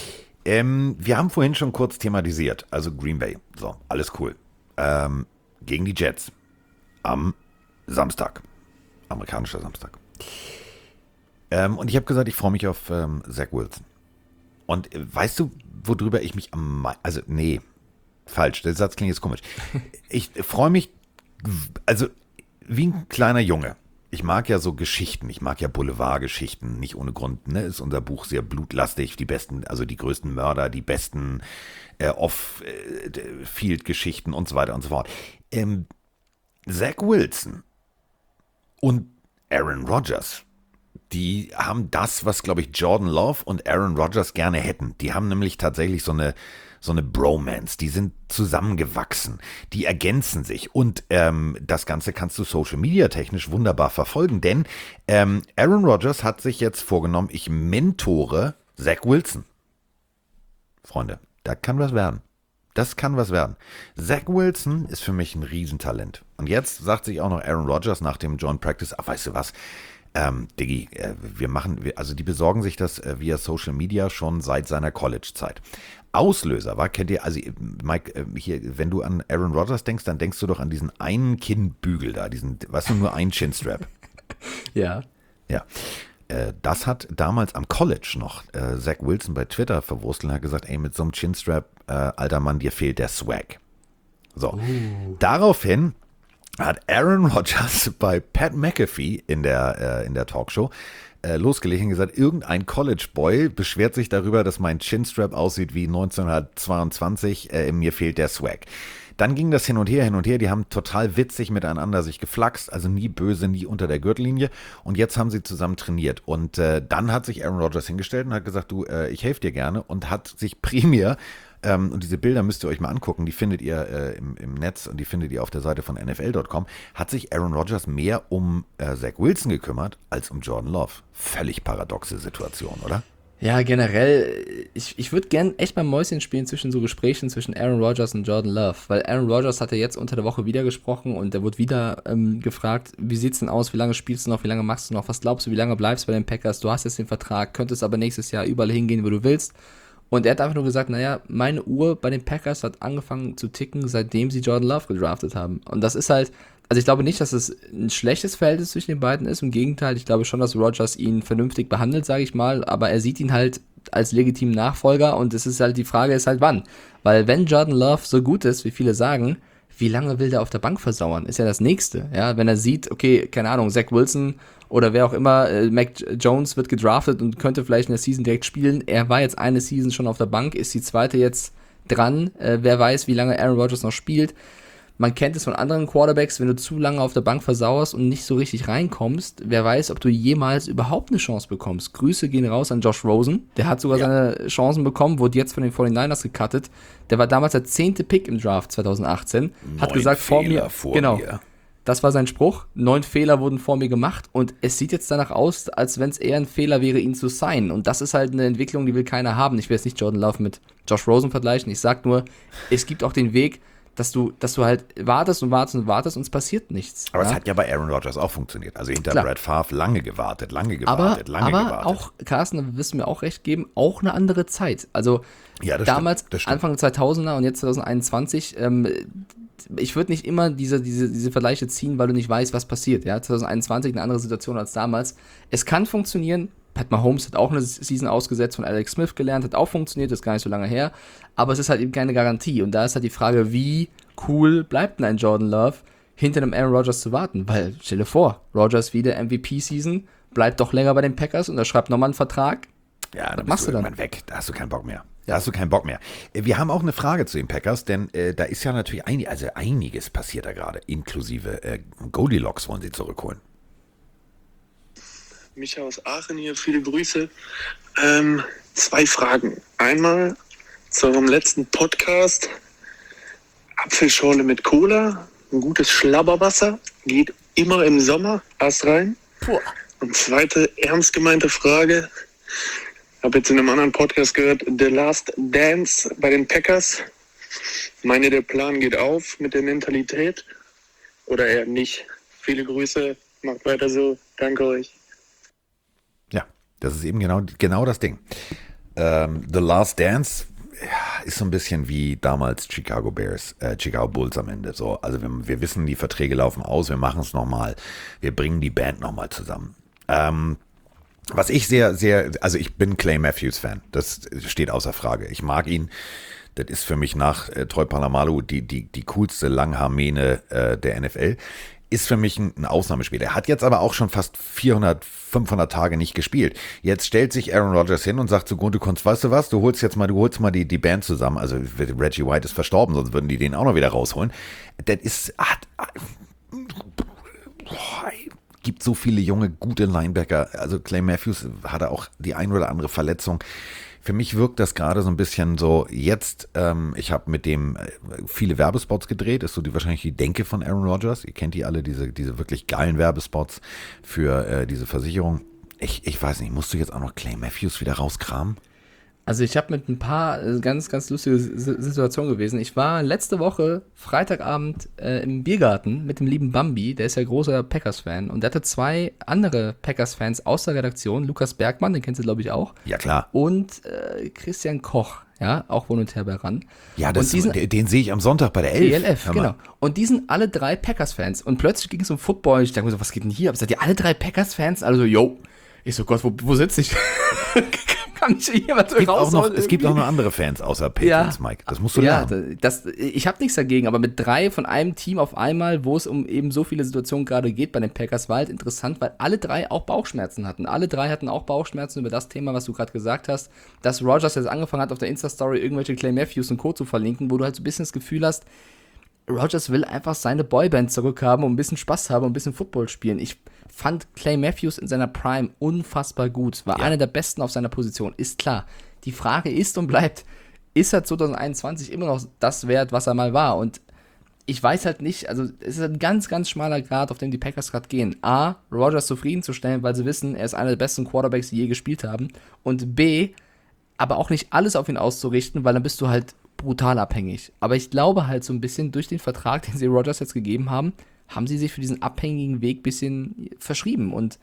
Ähm, wir haben vorhin schon kurz thematisiert, also Green Bay. So, alles cool. Ähm, gegen die Jets. Am Samstag. Amerikanischer Samstag. Ähm, und ich habe gesagt, ich freue mich auf ähm, Zach Wilson. Und äh, weißt du, worüber ich mich am meisten, also nee, falsch, der Satz klingt jetzt komisch. Ich freue mich, also wie ein kleiner Junge. Ich mag ja so Geschichten, ich mag ja Boulevardgeschichten, nicht ohne Grund, ne, ist unser Buch sehr blutlastig, die besten, also die größten Mörder, die besten äh, Off-Field-Geschichten und so weiter und so fort. Ähm, Zach Wilson und Aaron Rodgers, die haben das, was, glaube ich, Jordan Love und Aaron Rodgers gerne hätten. Die haben nämlich tatsächlich so eine, so eine Bromance. Die sind zusammengewachsen. Die ergänzen sich. Und ähm, das Ganze kannst du Social Media technisch wunderbar verfolgen. Denn ähm, Aaron Rodgers hat sich jetzt vorgenommen, ich mentore Zach Wilson. Freunde, da kann was werden. Das kann was werden. Zach Wilson ist für mich ein Riesentalent. Und jetzt sagt sich auch noch Aaron Rodgers nach dem Joint Practice, ach, weißt du was, Ähm, Diggi, äh, wir machen, wir, also die besorgen sich das äh, via Social Media schon seit seiner College-Zeit. Auslöser war, kennt ihr, also Mike, äh, hier, wenn du an Aaron Rodgers denkst, dann denkst du doch an diesen einen Kinnbügel da, diesen, weißt du, nur ein Chinstrap. Ja. Ja. Äh, das hat damals am College noch äh, Zach Wilson bei Twitter verwurstelt und hat gesagt, ey, mit so einem Chinstrap, äh, alter Mann, dir fehlt der Swag. So. Uh. Daraufhin hat Aaron Rodgers bei Pat McAfee in der, äh, in der Talkshow äh, losgelegt und gesagt, irgendein College-Boy beschwert sich darüber, dass mein Chinstrap aussieht wie neunzehnhundertzweiundzwanzig, äh, mir fehlt der Swag. Dann ging das hin und her, hin und her, die haben total witzig miteinander sich geflaxt, also nie böse, nie unter der Gürtellinie und jetzt haben sie zusammen trainiert und äh, dann hat sich Aaron Rodgers hingestellt und hat gesagt, du, äh, ich helfe dir gerne und hat sich primär Ähm, und diese Bilder müsst ihr euch mal angucken, die findet ihr äh, im, im Netz und die findet ihr auf der Seite von N F L Punkt com, hat sich Aaron Rodgers mehr um äh, Zach Wilson gekümmert als um Jordan Love. Völlig paradoxe Situation, oder? Ja, generell, ich, ich würde gern echt mal Mäuschen spielen zwischen so Gesprächen zwischen Aaron Rodgers und Jordan Love, weil Aaron Rodgers hat ja jetzt unter der Woche wieder gesprochen und der wurde wieder ähm, gefragt, wie sieht's denn aus, wie lange spielst du noch, wie lange machst du noch, was glaubst du, wie lange bleibst du bei den Packers, du hast jetzt den Vertrag, könntest aber nächstes Jahr überall hingehen, wo du willst. Und er hat einfach nur gesagt, naja, meine Uhr bei den Packers hat angefangen zu ticken, seitdem sie Jordan Love gedraftet haben. Und das ist halt, also ich glaube nicht, dass es ein schlechtes Verhältnis zwischen den beiden ist. Im Gegenteil, ich glaube schon, dass Rodgers ihn vernünftig behandelt, sage ich mal. Aber er sieht ihn halt als legitimen Nachfolger und es ist halt, die Frage ist halt wann. Weil wenn Jordan Love so gut ist, wie viele sagen, wie lange will der auf der Bank versauern? Ist ja das Nächste. Ja, wenn er sieht, okay, keine Ahnung, Zach Wilson oder wer auch immer, äh, Mac Jones wird gedraftet und könnte vielleicht in der Season direkt spielen. Er war jetzt eine Season schon auf der Bank, ist die zweite jetzt dran. Äh, wer weiß, wie lange Aaron Rodgers noch spielt. Man kennt es von anderen Quarterbacks, wenn du zu lange auf der Bank versauerst und nicht so richtig reinkommst, wer weiß, ob du jemals überhaupt eine Chance bekommst. Grüße gehen raus an Josh Rosen, der hat sogar ja. seine Chancen bekommen, wurde jetzt von den forty-niners gecuttet. Der war damals der zehnte Pick im Draft zwanzig achtzehn, hat Neun gesagt, vor Fehler mir, vor genau, mir. Das war sein Spruch, neun Fehler wurden vor mir gemacht und es sieht jetzt danach aus, als wenn es eher ein Fehler wäre, ihn zu signen. Und das ist halt eine Entwicklung, die will keiner haben. Ich will jetzt nicht Jordan Love mit Josh Rosen vergleichen, ich sag nur, es gibt auch den Weg, dass du, dass du halt wartest und wartest und wartest und es passiert nichts. Aber ja? es hat ja bei Aaron Rodgers auch funktioniert. Also hinter Klar. Brett Favre lange gewartet, lange aber, gewartet, lange aber gewartet. auch, Carsten, da wirst du mir auch recht geben, auch eine andere Zeit. Also ja, das damals, stimmt, das stimmt. Anfang zweitausender und jetzt zwanzig einundzwanzig, ähm, ich würde nicht immer diese, diese, diese Vergleiche ziehen, weil du nicht weißt, was passiert. Ja? zwanzig einundzwanzig eine andere Situation als damals. Es kann funktionieren. Pat Mahomes hat auch eine Season ausgesetzt, von Alex Smith gelernt, hat auch funktioniert, ist gar nicht so lange her. Aber es ist halt eben keine Garantie. Und da ist halt die Frage, wie cool bleibt denn ein Jordan Love, hinter einem Aaron Rodgers zu warten? Weil, stell dir vor, Rodgers wieder M V P-Season, bleibt doch länger bei den Packers und er schreibt nochmal einen Vertrag. Ja, dann Was machst bist du du dann? irgendwann weg. Da hast du keinen Bock mehr. Da hast du keinen Bock mehr. Äh, Wir haben auch eine Frage zu den Packers, denn äh, da ist ja natürlich ein, also einiges passiert da gerade, inklusive äh, Goldilocks wollen sie zurückholen. Micha aus Aachen hier, viele Grüße. Ähm, zwei Fragen. Einmal zu eurem letzten Podcast. Apfelschorle mit Cola, ein gutes Schlabberwasser, geht immer im Sommer, erst rein. Puh. Und zweite, ernst gemeinte Frage. Habe jetzt in einem anderen Podcast gehört, The Last Dance bei den Packers. Meine, der Plan geht auf mit der Mentalität oder eher nicht? Viele Grüße, macht weiter so. Danke euch. Ja, das ist eben genau, genau das Ding. Ähm, The Last Dance ja, ist so ein bisschen wie damals Chicago Bears, äh, Chicago Bulls am Ende. So, also wir, wir wissen, die Verträge laufen aus, wir machen es nochmal, wir bringen die Band nochmal zusammen. Ähm, was ich sehr, sehr, also ich bin Clay Matthews Fan, das steht außer Frage. Ich mag ihn. Das ist für mich nach äh, Troy Polamalu die, die, die coolste Langhaarmähne äh, der N F L. Ist für mich ein, ein Ausnahmespieler. Er hat jetzt aber auch schon fast vierhundert, fünfhundert Tage nicht gespielt. Jetzt stellt sich Aaron Rodgers hin und sagt zu Gutekunst, weißt du was, du holst jetzt mal, du holst mal die, die Band zusammen. Also Reggie White ist verstorben, sonst würden die den auch noch wieder rausholen. Das ist, hat, boah, gibt so viele junge, gute Linebacker. Also Clay Matthews hatte auch die ein oder andere Verletzung. Für mich wirkt das gerade so ein bisschen so, jetzt, ähm, ich habe mit dem äh, viele Werbespots gedreht, ist so die wahrscheinlich die Denke von Aaron Rodgers. Ihr kennt die alle, diese, diese wirklich geilen Werbespots für äh, diese Versicherung. Ich, ich weiß nicht, musst du jetzt auch noch Clay Matthews wieder rauskramen? Also ich habe mit ein paar äh, ganz, ganz lustige S- Situationen gewesen. Ich war letzte Woche Freitagabend äh, im Biergarten mit dem lieben Bambi, der ist ja großer Packers-Fan und der hatte zwei andere Packers-Fans aus der Redaktion, Lukas Bergmann, den kennst du glaube ich auch, Ja, klar. und äh, Christian Koch, ja, auch volontär bei RAN. Ja, das, und diesen, den, den sehe ich am Sonntag bei der E Elf. L F, Hör mal. genau. Und die sind alle drei Packers-Fans. Und plötzlich ging es um Football. Ich dachte mir so, was geht denn hier ab? Seid ihr alle drei Packers-Fans? Also, yo. Ich so, Gott, wo, wo sitze ich? Kann ich hier jemand Es gibt, auch noch, rausholen es gibt auch irgendwie? noch andere Fans außer Patriots, Ja. Mike. Das musst du Ja, lernen. das, ich habe nichts dagegen, aber mit drei von einem Team auf einmal, wo es um eben so viele Situationen gerade geht bei den Packers, war halt interessant, weil alle drei auch Bauchschmerzen hatten. Alle drei hatten auch Bauchschmerzen über das Thema, was du gerade gesagt hast, dass Rodgers jetzt angefangen hat, auf der Insta-Story irgendwelche Clay Matthews und Co. zu verlinken, wo du halt so ein bisschen das Gefühl hast, Rodgers will einfach seine Boyband zurückhaben und ein bisschen Spaß haben und ein bisschen Football spielen. Ich fand Clay Matthews in seiner Prime unfassbar gut. War Ja. einer der Besten auf seiner Position, ist klar. Die Frage ist und bleibt, ist er zwanzig einundzwanzig immer noch das wert, was er mal war? Und ich weiß halt nicht, also es ist ein ganz, ganz schmaler Grad, auf dem die Packers gerade gehen. A, Rodgers zufriedenzustellen, weil sie wissen, er ist einer der besten Quarterbacks, die je gespielt haben. Und B, aber auch nicht alles auf ihn auszurichten, weil dann bist du halt brutal abhängig. Aber ich glaube halt so ein bisschen durch den Vertrag, den sie Rodgers jetzt gegeben haben, haben sie sich für diesen abhängigen Weg ein bisschen verschrieben. Und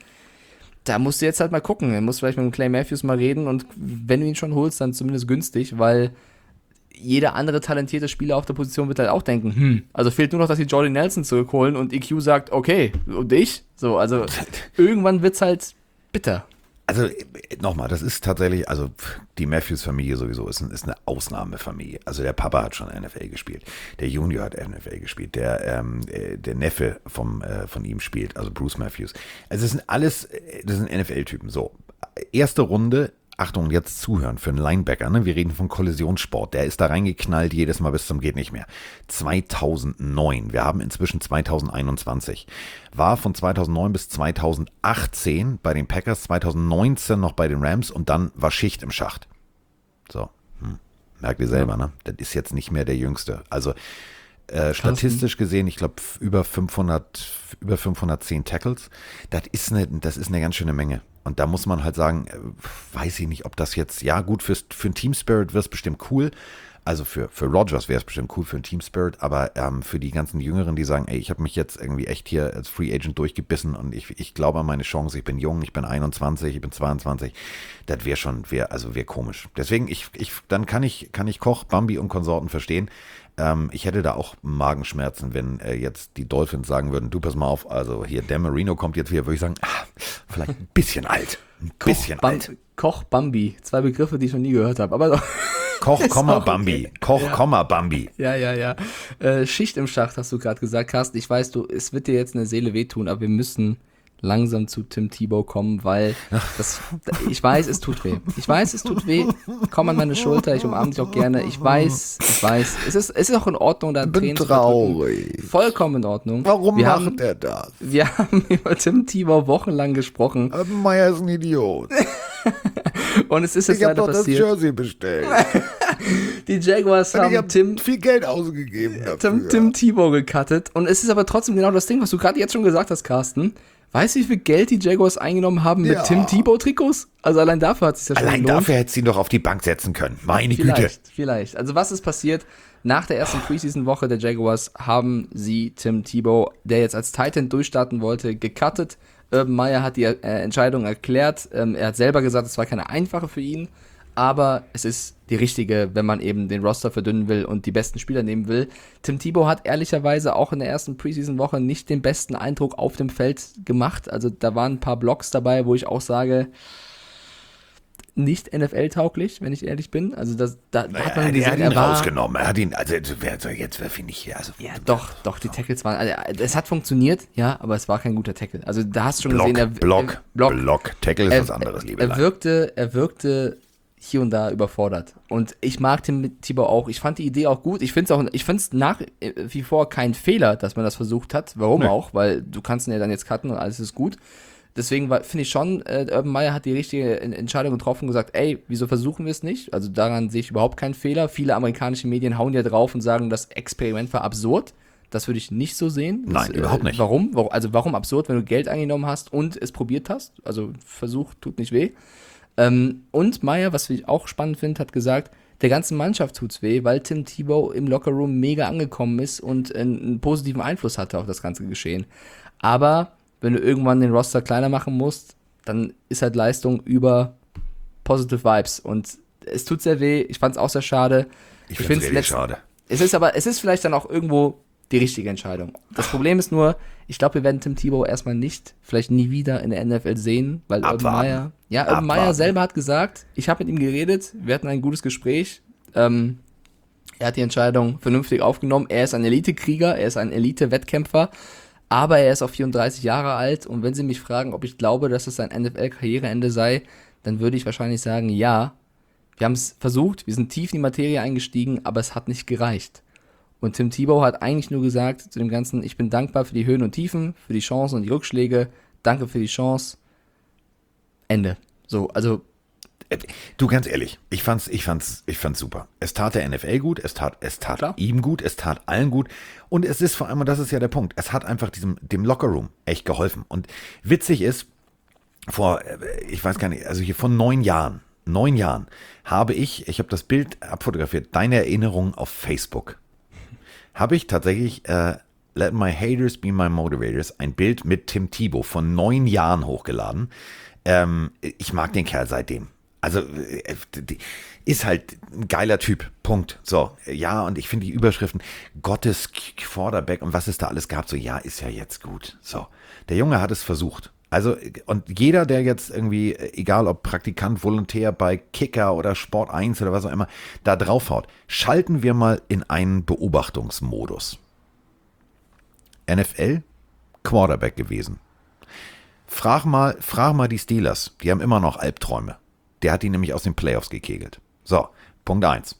da musst du jetzt halt mal gucken. Du musst vielleicht mit dem Clay Matthews mal reden und wenn du ihn schon holst, dann zumindest günstig, weil jeder andere talentierte Spieler auf der Position wird halt auch denken, hm, also fehlt nur noch, dass sie Jordy Nelson zurückholen und E Q sagt, okay, und ich? So, also irgendwann wird's halt bitter. Also nochmal, das ist tatsächlich, also die Matthews-Familie sowieso ist, ein, ist eine Ausnahmefamilie. Also der Papa hat schon N F L gespielt, der Junior hat N F L gespielt, der, ähm, der Neffe vom, äh, von ihm spielt, also Bruce Matthews. Also das sind alles, das sind N F L-Typen. So, erste Runde, Achtung, jetzt zuhören für einen Linebacker, ne? Wir reden von Kollisionssport, der ist da reingeknallt jedes Mal bis zum geht nicht mehr. zweitausendneun, wir haben inzwischen zweitausendeinundzwanzig, war von zweitausendneun bis zweitausendachtzehn bei den Packers, zweitausendneunzehn noch bei den Rams und dann war Schicht im Schacht. So, hm. Merkt ihr selber, ne? Das ist jetzt nicht mehr der Jüngste. Also äh, statistisch gesehen, ich glaube über fünfhundert, über fünfhundertzehn Tackles, das ist eine, das ist eine ganz schöne Menge. Und da muss man halt sagen, weiß ich nicht, ob das jetzt, ja gut, fürs, für einen Team Spirit wäre es bestimmt cool. Also für, für Rodgers wäre es bestimmt cool für einen Team Spirit, aber ähm, für die ganzen Jüngeren, die sagen, ey, ich habe mich jetzt irgendwie echt hier als Free Agent durchgebissen und ich, ich glaube an meine Chance, ich bin jung, ich bin einundzwanzig, ich bin zweiundzwanzig, das wäre schon, wäre, also wäre komisch. Deswegen, ich, ich, dann kann ich, kann ich Koch, Bambi und Konsorten verstehen. Ähm, ich hätte da auch Magenschmerzen, wenn äh, jetzt die Dolphins sagen würden, du pass mal auf, also hier, Dan Marino kommt jetzt wieder, würde ich sagen, ah, vielleicht ein bisschen alt, ein bisschen Koch, alt. Bam, Koch, Bambi, zwei Begriffe, die ich noch nie gehört habe, aber doch. Koch, Ist Komma, auch Bambi, okay. Koch, Ja. Komma, Bambi. Ja, ja, ja. Äh, Schicht im Schacht hast du gerade gesagt, Carsten. Ich weiß, du, es wird dir jetzt eine Seele wehtun, aber wir müssen langsam zu Tim Tebow kommen, weil das, ich weiß, es tut weh. Ich weiß, es tut weh. Komm an meine Schulter, ich umarme dich auch gerne. Ich weiß, ich weiß. Es ist, es ist auch in Ordnung, da Tränen zu verdrücken. Vollkommen in Ordnung. Warum wir macht haben, er das? Wir haben über Tim Tebow wochenlang gesprochen Meier ist ein Idiot. und es ist jetzt Ich habe leider doch das passiert. Jersey bestellt. Die Jaguars Und ich haben habe Tim viel Geld ausgegeben dafür. Tim, Tim Tebow gecuttet. Und es ist aber trotzdem genau das Ding, was du gerade jetzt schon gesagt hast, Carsten. Weißt du, wie viel Geld die Jaguars eingenommen haben mit Ja. Tim Tebow-Trikots? Also allein dafür hat es sich ja schon Allein gelohnt. dafür hätte sie ihn doch auf die Bank setzen können. Meine Güte. Vielleicht, vielleicht. Also was ist passiert? Nach der ersten Preseason-Woche der Jaguars haben sie Tim Tebow, der jetzt als Titan durchstarten wollte, gecuttet. Urban Meyer hat die äh, Entscheidung erklärt. Ähm, er hat selber gesagt, es war keine einfache für ihn. Aber es ist die richtige, wenn man eben den Roster verdünnen will und die besten Spieler nehmen will. Tim Tebow hat ehrlicherweise auch in der ersten Preseason-Woche nicht den besten Eindruck auf dem Feld gemacht. Also da waren ein paar Blocks dabei, wo ich auch sage, nicht N F L-tauglich, wenn ich ehrlich bin. Also das, da, da hat man er, gesehen, er hat ihn er war, rausgenommen. Er hat ihn, also wer soll jetzt wer finde ich hier? Also, ja, doch, doch, die Tackles waren, also es hat funktioniert, ja, aber es war kein guter Tackle. Also da hast du schon Block, gesehen, er, Block, er, Block, Block. Tackle ist er, was anderes, liebe er Leute. wirkte, er wirkte hier und da überfordert. Und ich mag Tim Tebow auch. Ich fand die Idee auch gut. Ich finde es auch, ich finde es nach wie vor kein Fehler, dass man das versucht hat. Warum Nee. auch? Weil du kannst ihn ja dann jetzt cutten und alles ist gut. Deswegen finde ich schon, äh, Urban Meyer hat die richtige Entscheidung getroffen und gesagt, ey, wieso versuchen wir es nicht? Also daran sehe ich überhaupt keinen Fehler. Viele amerikanische Medien hauen ja drauf und sagen, das Experiment war absurd. Das würde ich nicht so sehen. Das, Nein, überhaupt nicht. Warum? warum? Also warum absurd, wenn du Geld eingenommen hast und es probiert hast? Also Versuch tut nicht weh. Ähm, und Meyer, was ich auch spannend finde, hat gesagt, der ganzen Mannschaft tut's weh, weil Tim Tebow im Lockerroom mega angekommen ist und einen, einen positiven Einfluss hatte auf das ganze Geschehen. Aber wenn du irgendwann den Roster kleiner machen musst, dann ist halt Leistung über Positive Vibes. Und es tut sehr weh. Ich fand's auch sehr schade. Ich finde es richtig schade. Es ist aber, es ist vielleicht dann auch irgendwo die richtige Entscheidung. Das Problem ist nur, ich glaube, wir werden Tim Tebow erstmal nicht, vielleicht nie wieder in der N F L sehen, weil Urban Meyer, ja, Urban Meyer selber hat gesagt, ich habe mit ihm geredet, wir hatten ein gutes Gespräch, ähm, er hat die Entscheidung vernünftig aufgenommen, er ist ein Elite-Krieger, er ist ein Elite-Wettkämpfer, aber er ist auch vierunddreißig Jahre alt und wenn Sie mich fragen, ob ich glaube, dass es sein N F L-Karriereende sei, dann würde ich wahrscheinlich sagen, ja, wir haben es versucht, wir sind tief in die Materie eingestiegen, aber es hat nicht gereicht. Und Tim Tebow hat eigentlich nur gesagt zu dem Ganzen, ich bin dankbar für die Höhen und Tiefen, für die Chancen und die Rückschläge, danke für die Chance, Ende. So, also Du, ganz ehrlich, ich fand's, ich fand's, ich fand's super. Es tat der N F L gut, es tat, es tat Klar. ihm gut, es tat allen gut. Und es ist vor allem, und das ist ja der Punkt, es hat einfach diesem, dem Lockerroom echt geholfen. Und witzig ist, vor, ich weiß gar nicht, also hier vor neun Jahren, neun Jahren habe ich, ich habe das Bild abfotografiert, deine Erinnerung auf Facebook. Habe ich tatsächlich äh, Let My Haters Be My Motivators, ein Bild mit Tim Tebow von neun Jahren hochgeladen. Ähm, ich mag den Kerl seitdem. Also äh, ist halt ein geiler Typ. Punkt. So, ja, und ich finde die Überschriften Gottes Quarterback und was es da alles gab, so ja, ist ja jetzt gut. So, der Junge hat es versucht. Also, und jeder, der jetzt irgendwie, egal ob Praktikant, Volontär bei Kicker oder Sport eins oder was auch immer, da draufhaut, schalten wir mal in einen Beobachtungsmodus. N F L, Quarterback gewesen. Frag mal, frag mal die Steelers, die haben immer noch Albträume. Der hat die nämlich aus den Playoffs gekegelt. So, Punkt eins.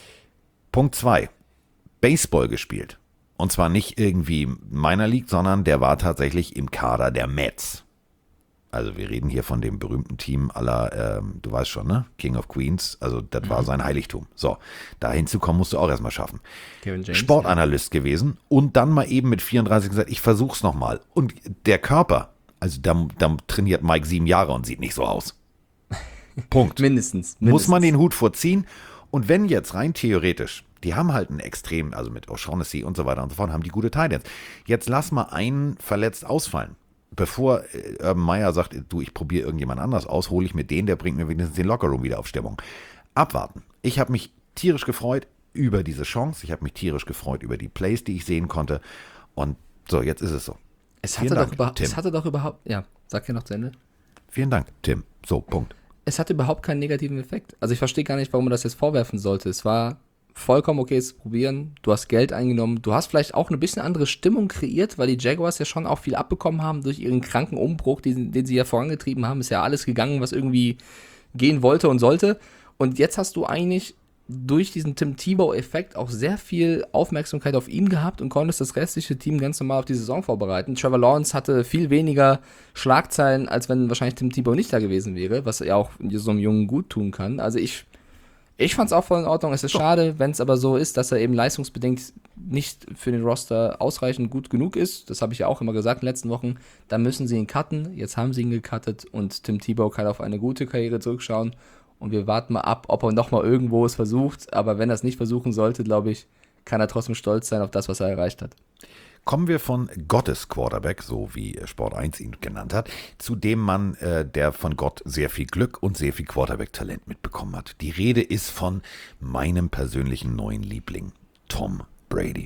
Punkt zwei, Baseball gespielt. Und zwar nicht irgendwie Minor League, sondern der war tatsächlich im Kader der Mets. Also wir reden hier von dem berühmten Team aller, ähm, du weißt schon, ne? King of Queens. Also das war sein Heiligtum. So, da hinzukommen musst du auch erstmal schaffen. Kevin James, Sportanalyst ja. gewesen und dann mal eben mit vierunddreißig gesagt, ich versuch's nochmal. Und der Körper, also da, da trainiert Mike sieben Jahre und sieht nicht so aus. Punkt. mindestens, mindestens. Muss man den Hut vorziehen. Und wenn jetzt rein theoretisch, die haben halt einen Extrem, also mit O'Shaughnessy und so weiter und so fort, haben die gute Titans. Jetzt lass mal einen verletzt ausfallen. Bevor Urban Meyer sagt, du, ich probiere irgendjemand anders aus, hole ich mir den, der bringt mir wenigstens den Lockerroom wieder auf Stimmung. Abwarten. Ich habe mich tierisch gefreut über diese Chance. Ich habe mich tierisch gefreut über die Plays, die ich sehen konnte. Und so, jetzt ist es so. Es hatte, Dank, doch, über, Tim. es hatte doch überhaupt, ja, sag hier noch zu Ende. Vielen Dank, Tim. So, Punkt. Es hatte überhaupt keinen negativen Effekt. Also ich verstehe gar nicht, warum man das jetzt vorwerfen sollte. Es war vollkommen okay, es zu probieren. Du hast Geld eingenommen. Du hast vielleicht auch eine bisschen andere Stimmung kreiert, weil die Jaguars ja schon auch viel abbekommen haben durch ihren kranken Umbruch, den, den sie ja vorangetrieben haben. Ist ja alles gegangen, was irgendwie gehen wollte und sollte. Und jetzt hast du eigentlich durch diesen Tim Tebow-Effekt auch sehr viel Aufmerksamkeit auf ihn gehabt und konntest das restliche Team ganz normal auf die Saison vorbereiten. Trevor Lawrence hatte viel weniger Schlagzeilen, als wenn wahrscheinlich Tim Tebow nicht da gewesen wäre, was ja auch so einem Jungen gut tun kann. Also ich, ich fand es auch voll in Ordnung. Es ist schade, wenn es aber so ist, dass er eben leistungsbedingt nicht für den Roster ausreichend gut genug ist. Das habe ich ja auch immer gesagt in den letzten Wochen. Da müssen sie ihn cutten. Jetzt haben sie ihn gecuttet und Tim Tebow kann auf eine gute Karriere zurückschauen. Und wir warten mal ab, ob er nochmal irgendwo es versucht. Aber wenn er es nicht versuchen sollte, glaube ich, kann er trotzdem stolz sein auf das, was er erreicht hat. Kommen wir von Gottes Quarterback, so wie Sport eins ihn genannt hat, zu dem Mann, äh, der von Gott sehr viel Glück und sehr viel Quarterback-Talent mitbekommen hat. Die Rede ist von meinem persönlichen neuen Liebling, Tom Brady.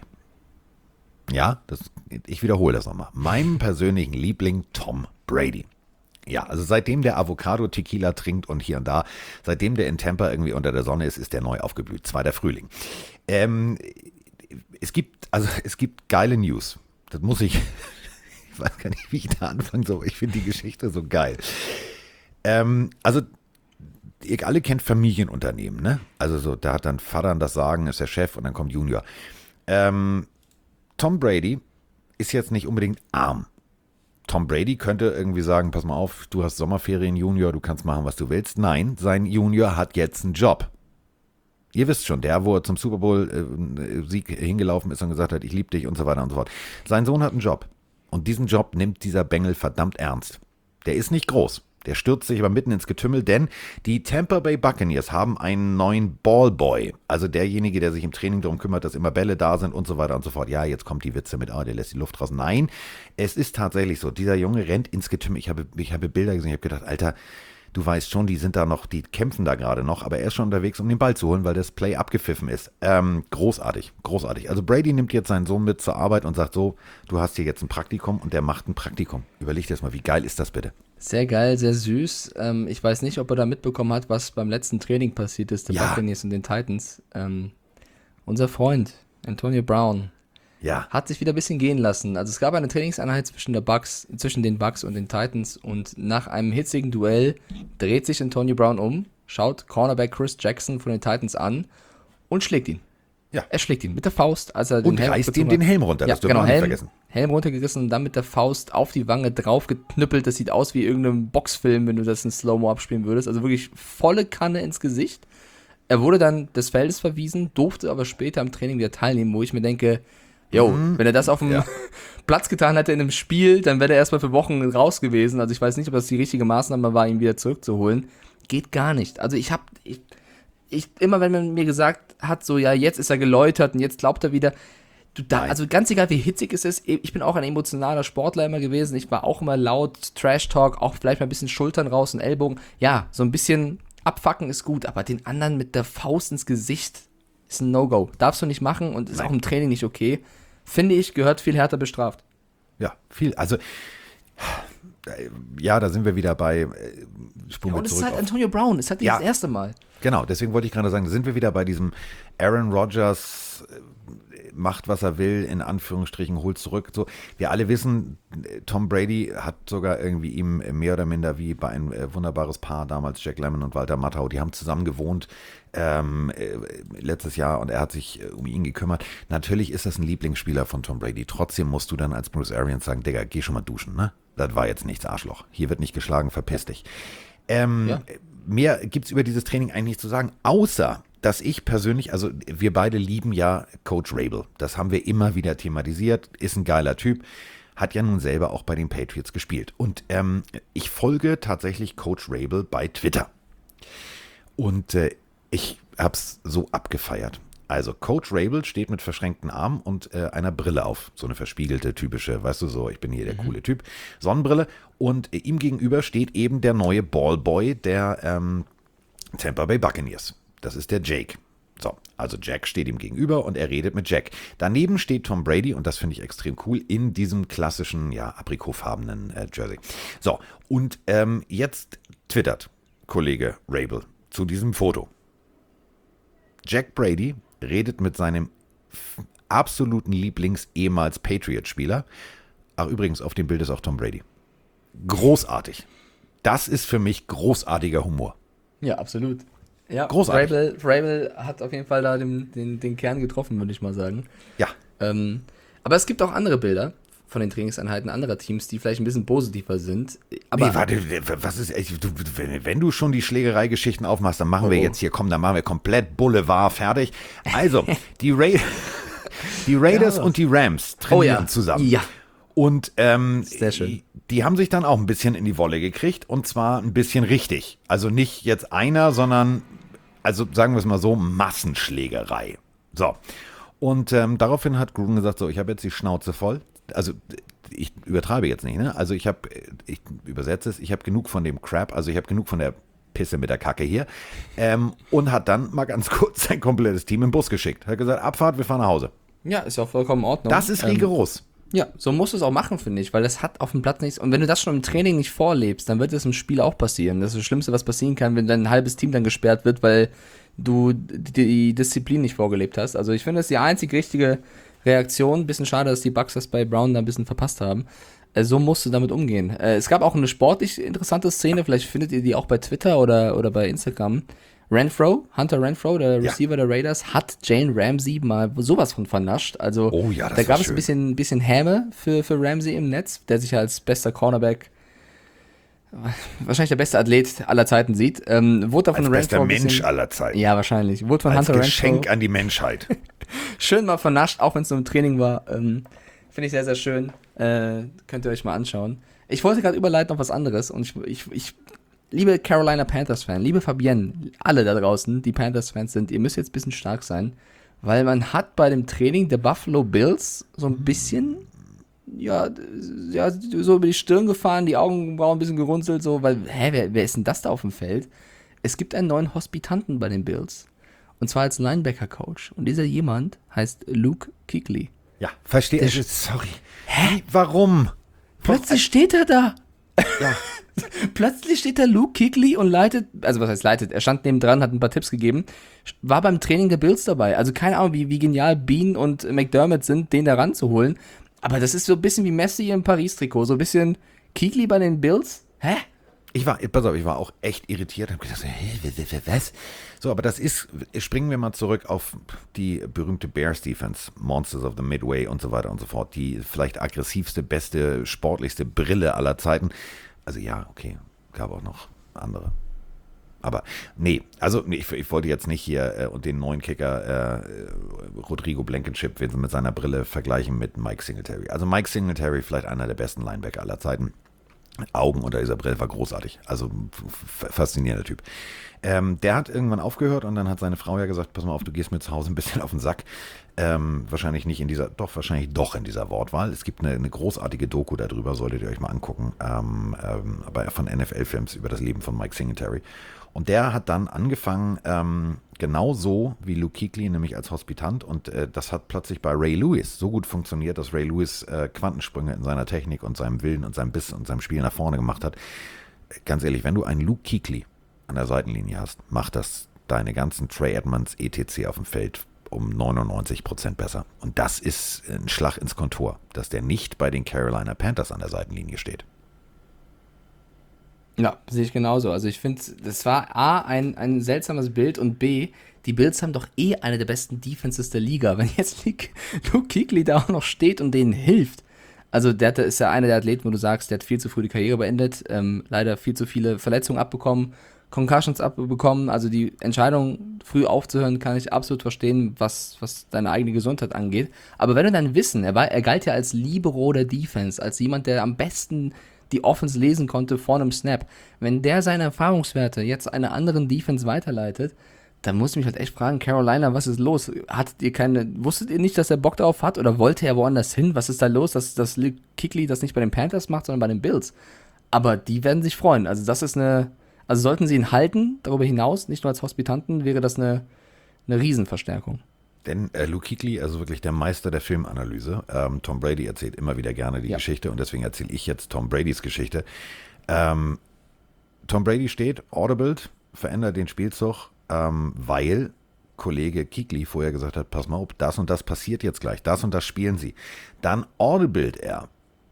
Ja, das, ich wiederhole das nochmal. Meinem persönlichen Liebling, Tom Brady. Ja, also seitdem der Avocado-Tequila trinkt und hier und da, seitdem der in Tampa irgendwie unter der Sonne ist, ist der neu aufgeblüht. Zweiter Frühling. Ähm, es gibt, also es gibt geile News. Das muss ich, ich weiß gar nicht, wie ich da anfangen soll. Ich finde die Geschichte so geil. Ähm, also ihr alle kennt Familienunternehmen, ne? Also so, da hat dann Vater das Sagen, ist der Chef und dann kommt Junior. Ähm, Tom Brady ist jetzt nicht unbedingt arm. Tom Brady könnte irgendwie sagen, pass mal auf, du hast Sommerferien, Junior, du kannst machen, was du willst. Nein, sein Junior hat jetzt einen Job. Ihr wisst schon, der, wo er zum Super Bowl-Sieg hingelaufen ist und gesagt hat, ich liebe dich und so weiter und so fort. Sein Sohn hat einen Job. Und diesen Job nimmt dieser Bengel verdammt ernst. Der ist nicht groß. Der stürzt sich aber mitten ins Getümmel, denn die Tampa Bay Buccaneers haben einen neuen Ballboy. Also derjenige, der sich im Training darum kümmert, dass immer Bälle da sind und so weiter und so fort. Ja, jetzt kommt die Witze mit, ah, der lässt die Luft raus. Nein, es ist tatsächlich so. Dieser Junge rennt ins Getümmel. Ich habe, ich habe Bilder gesehen, ich habe gedacht, Alter, du weißt schon, die sind da noch, die kämpfen da gerade noch, aber er ist schon unterwegs, um den Ball zu holen, weil das Play abgepfiffen ist. Ähm, großartig, großartig. Also Brady nimmt jetzt seinen Sohn mit zur Arbeit und sagt so, du hast hier jetzt ein Praktikum und der macht ein Praktikum. Überleg dir das mal, wie geil ist das bitte? Sehr geil, sehr süß. Ähm, ich weiß nicht, ob er da mitbekommen hat, was beim letzten Training passiert ist, der Ja. Buccaneers und den Titans. Ähm, unser Freund, Antonio Brown, Ja. hat sich wieder ein bisschen gehen lassen. Also es gab eine Trainingseinheit zwischen, der Bucks, zwischen den Bucks und den Titans und nach einem hitzigen Duell dreht sich Antonio Brown um, schaut Cornerback Chris Jackson von den Titans an und schlägt ihn. Ja. Er schlägt ihn mit der Faust, als er den Und Helm reißt ihm abgezogen den hat. Helm runter, Ja, das dürfen genau, wir auch nicht Helm, vergessen. Helm runtergerissen und dann mit der Faust auf die Wange draufgeknüppelt. Das sieht aus wie irgendein Boxfilm, wenn du das in Slow-Mo abspielen würdest. Also wirklich volle Kanne ins Gesicht. Er wurde dann des Feldes verwiesen, durfte aber später am Training wieder teilnehmen, wo ich mir denke, jo, mhm. wenn er das auf dem Ja. Platz getan hätte in einem Spiel, dann wäre er erstmal für Wochen raus gewesen. Also ich weiß nicht, ob das die richtige Maßnahme war, ihn wieder zurückzuholen. Geht gar nicht. Also ich habe, ich, ich, immer wenn man mir gesagt hat, so ja, jetzt ist er geläutert und jetzt glaubt er wieder, du da, also ganz egal wie hitzig es ist, ich bin auch ein emotionaler Sportler immer gewesen, ich war auch immer laut, Trash-Talk, auch vielleicht mal ein bisschen Schultern raus und Ellbogen. Ja, so ein bisschen abfacken ist gut, aber den anderen mit der Faust ins Gesicht ist ein No-Go. Darfst du nicht machen und ist Nein. auch im Training nicht okay. Finde ich, gehört viel härter bestraft. Ja, viel. Also, ja, da sind wir wieder bei äh, Spuren Ja, wir und es ist zurück halt auf- Antonio Brown, es hat nicht Ja. das erste Mal. Genau, deswegen wollte ich gerade sagen, da sind wir wieder bei diesem Aaron Rodgers äh, macht, was er will, in Anführungsstrichen, holt zurück. So, wir alle wissen, äh, Tom Brady hat sogar irgendwie ihm mehr oder minder wie bei ein äh, wunderbares Paar damals, Jack Lemmon und Walter Matthau, die haben zusammen gewohnt ähm, äh, letztes Jahr und er hat sich äh, um ihn gekümmert. Natürlich ist das ein Lieblingsspieler von Tom Brady. Trotzdem musst du dann als Bruce Arians sagen, Digga, geh schon mal duschen, ne? Das war jetzt nichts, Arschloch. Hier wird nicht geschlagen, verpiss dich. Ähm, Ja. Mehr gibt es über dieses Training eigentlich nicht zu sagen, außer, dass ich persönlich, also wir beide lieben ja Coach Rabel. Das haben wir immer wieder thematisiert, ist ein geiler Typ, hat ja nun selber auch bei den Patriots gespielt. Und ähm, ich folge tatsächlich Coach Rabel bei Twitter. Und äh, ich hab's so abgefeiert. Also Coach Rabel steht mit verschränkten Armen und äh, einer Brille auf. So eine verspiegelte, typische, weißt du so, ich bin hier der coole Typ. Sonnenbrille. Und äh, ihm gegenüber steht eben der neue Ballboy der ähm, Tampa Bay Buccaneers. Das ist der Jake. So, also Jack steht ihm gegenüber und er redet mit Jack. Daneben steht Tom Brady, und das finde ich extrem cool, in diesem klassischen, ja, aprikotfarbenen äh, Jersey. So, und ähm, jetzt twittert Kollege Rabel zu diesem Foto. Jack Brady redet mit seinem f- absoluten Lieblings-ehemals Patriot-Spieler. Ach, übrigens, auf dem Bild ist auch Tom Brady. Großartig. Das ist für mich großartiger Humor. Ja, absolut. Ja, Großartig. Vrabel, Vrabel hat auf jeden Fall da den, den, den Kern getroffen, würde ich mal sagen. Ja. Ähm, aber es gibt auch andere Bilder von den Trainingseinheiten anderer Teams, die vielleicht ein bisschen positiver sind. Aber nee, warte, was ist, ey, du, wenn, wenn du schon die Schlägereigeschichten aufmachst, dann machen wir Oh. jetzt hier, komm, dann machen wir komplett Boulevard fertig. Also, die, Ra die Raiders Ja. und die Rams trainieren Oh ja. zusammen. Ja. Und ähm, Sehr schön. Die, die haben sich dann auch ein bisschen in die Wolle gekriegt, und zwar ein bisschen richtig. Also nicht jetzt einer, sondern, also sagen wir es mal so, Massenschlägerei. So. Und ähm, daraufhin hat Gruden gesagt, so, ich habe jetzt die Schnauze voll. Also ich übertreibe jetzt nicht, ne? Also ich habe, ich übersetze es, ich habe genug von dem Crap, also ich habe genug von der Pisse mit der Kacke hier. Ähm, und hat dann mal ganz kurz sein komplettes Team im Bus geschickt. Hat gesagt, Abfahrt, wir fahren nach Hause. Ja, ist ja auch vollkommen in Ordnung. Das ist Ähm, rigoros. Ja, so musst du es auch machen, finde ich, weil das hat auf dem Platz nichts. Und wenn du das schon im Training nicht vorlebst, dann wird es im Spiel auch passieren. Das ist das Schlimmste, was passieren kann, wenn dein halbes Team dann gesperrt wird, weil du die Disziplin nicht vorgelebt hast. Also ich finde, das ist die einzig richtige Reaktion. Bisschen schade, dass die Bucks das bei Brown da ein bisschen verpasst haben. Äh, so musst du damit umgehen. Äh, es gab auch eine sportlich interessante Szene, vielleicht findet ihr die auch bei Twitter oder, oder bei Instagram. Renfro, Hunter Renfro, der Ja. Receiver der Raiders, hat Jane Ramsey mal sowas von vernascht. Also Oh ja, das da war gab es schön. ein bisschen, ein bisschen Häme für, für Ramsey im Netz, der sich ja als bester Cornerback, wahrscheinlich der beste Athlet aller Zeiten sieht. Ähm, wurde Als davon bester Renfro ein Mensch bisschen, aller Zeiten. Ja, wahrscheinlich. Wurde von Als Hunter Geschenk Renfro an die Menschheit. schön mal vernascht, auch wenn es nur im Training war. Ähm, Finde ich sehr, sehr schön. Äh, könnt ihr euch mal anschauen. Ich wollte gerade überleiten auf was anderes und ich, ich, ich liebe Carolina Panthers-Fan, liebe Fabienne, alle da draußen, die Panthers-Fans sind, ihr müsst jetzt ein bisschen stark sein, weil man hat bei dem Training der Buffalo Bills so ein bisschen, ja, ja so über die Stirn gefahren, die Augenbrauen ein bisschen gerunzelt, so, weil, hä, wer, wer ist denn das da auf dem Feld? Es gibt einen neuen Hospitanten bei den Bills und zwar als Linebacker-Coach und dieser jemand heißt Luke Kuechly. Ja, verstehe Der ich. Sch- Sorry. Hä? Warum? Plötzlich steht er da. Ja. Plötzlich steht da Luke Kuechly und leitet, also was heißt leitet, er stand nebendran, hat ein paar Tipps gegeben, war beim Training der Bills dabei. Also keine Ahnung, wie, wie genial Bean und McDermott sind, den da ranzuholen. Aber das ist so ein bisschen wie Messi im Paris-Trikot, so ein bisschen Kuechly bei den Bills. Hä? Ich war, pass auf, ich war auch echt irritiert. Hab gedacht, hä, was? So, aber das ist, springen wir mal zurück auf die berühmte Bears Defense, Monsters of the Midway und so weiter und so fort. Die vielleicht aggressivste, beste, sportlichste Brille aller Zeiten. Also ja, okay, gab auch noch andere. Aber nee, also nee, ich, ich wollte jetzt nicht hier äh, und den neuen Kicker äh, Rodrigo Blankenship mit seiner Brille vergleichen mit Mike Singletary. Also Mike Singletary vielleicht einer der besten Linebacker aller Zeiten. Augen unter dieser Brille war großartig. Also f- faszinierender Typ. Ähm, der hat irgendwann aufgehört und dann hat seine Frau ja gesagt, pass mal auf, du gehst mir zu Hause ein bisschen auf den Sack. Ähm, wahrscheinlich nicht in dieser, doch, wahrscheinlich doch in dieser Wortwahl. Es gibt eine, eine großartige Doku darüber, solltet ihr euch mal angucken. Ähm, ähm, aber von N F L-Films über das Leben von Mike Singletary. Und der hat dann angefangen, ähm, genauso wie Luke Kuechly, nämlich als Hospitant. Und äh, das hat plötzlich bei Ray Lewis so gut funktioniert, dass Ray Lewis äh, Quantensprünge in seiner Technik und seinem Willen und seinem Biss und seinem Spiel nach vorne gemacht hat. Ganz ehrlich, wenn du einen Luke Kuechly an der Seitenlinie hast, macht das deine ganzen Trey Edmonds et cetera auf dem Feld um neunundneunzig Prozent besser. Und das ist ein Schlag ins Kontor, dass der nicht bei den Carolina Panthers an der Seitenlinie steht. Ja, sehe ich genauso. Also ich finde, das war A, ein, ein seltsames Bild und B, die Bills haben doch eh eine der besten Defenses der Liga. Wenn jetzt Luke Kuechly da auch noch steht und denen hilft. Also der hat, ist ja einer der Athleten, wo du sagst, der hat viel zu früh die Karriere beendet, ähm, leider viel zu viele Verletzungen abbekommen, Concussions abbekommen. Also die Entscheidung, früh aufzuhören, kann ich absolut verstehen, was, was deine eigene Gesundheit angeht. Aber wenn du dann wissen, er, war, er galt ja als Libero der Defense, als jemand, der am besten die Offense lesen konnte vor einem Snap. Wenn der seine Erfahrungswerte jetzt einer anderen Defense weiterleitet, dann muss ich mich halt echt fragen, Carolina, was ist los? Hattet ihr keine, wusstet ihr nicht, dass er Bock darauf hat oder wollte er woanders hin? Was ist da los, dass, dass Luke Kuechly das nicht bei den Panthers macht, sondern bei den Bills? Aber die werden sich freuen. Also das ist eine, also sollten sie ihn halten, darüber hinaus, nicht nur als Hospitanten, wäre das eine, eine Riesenverstärkung. Denn äh, Luke Kuechly, also wirklich der Meister der Filmanalyse. Ähm, Tom Brady erzählt immer wieder gerne die Ja. Geschichte und deswegen erzähle ich jetzt Tom Bradys Geschichte. Ähm, Tom Brady steht, audibled, verändert den Spielzug, ähm, weil Kollege Kuechly vorher gesagt hat, pass mal auf, das und das passiert jetzt gleich, das und das spielen sie. Dann audibled er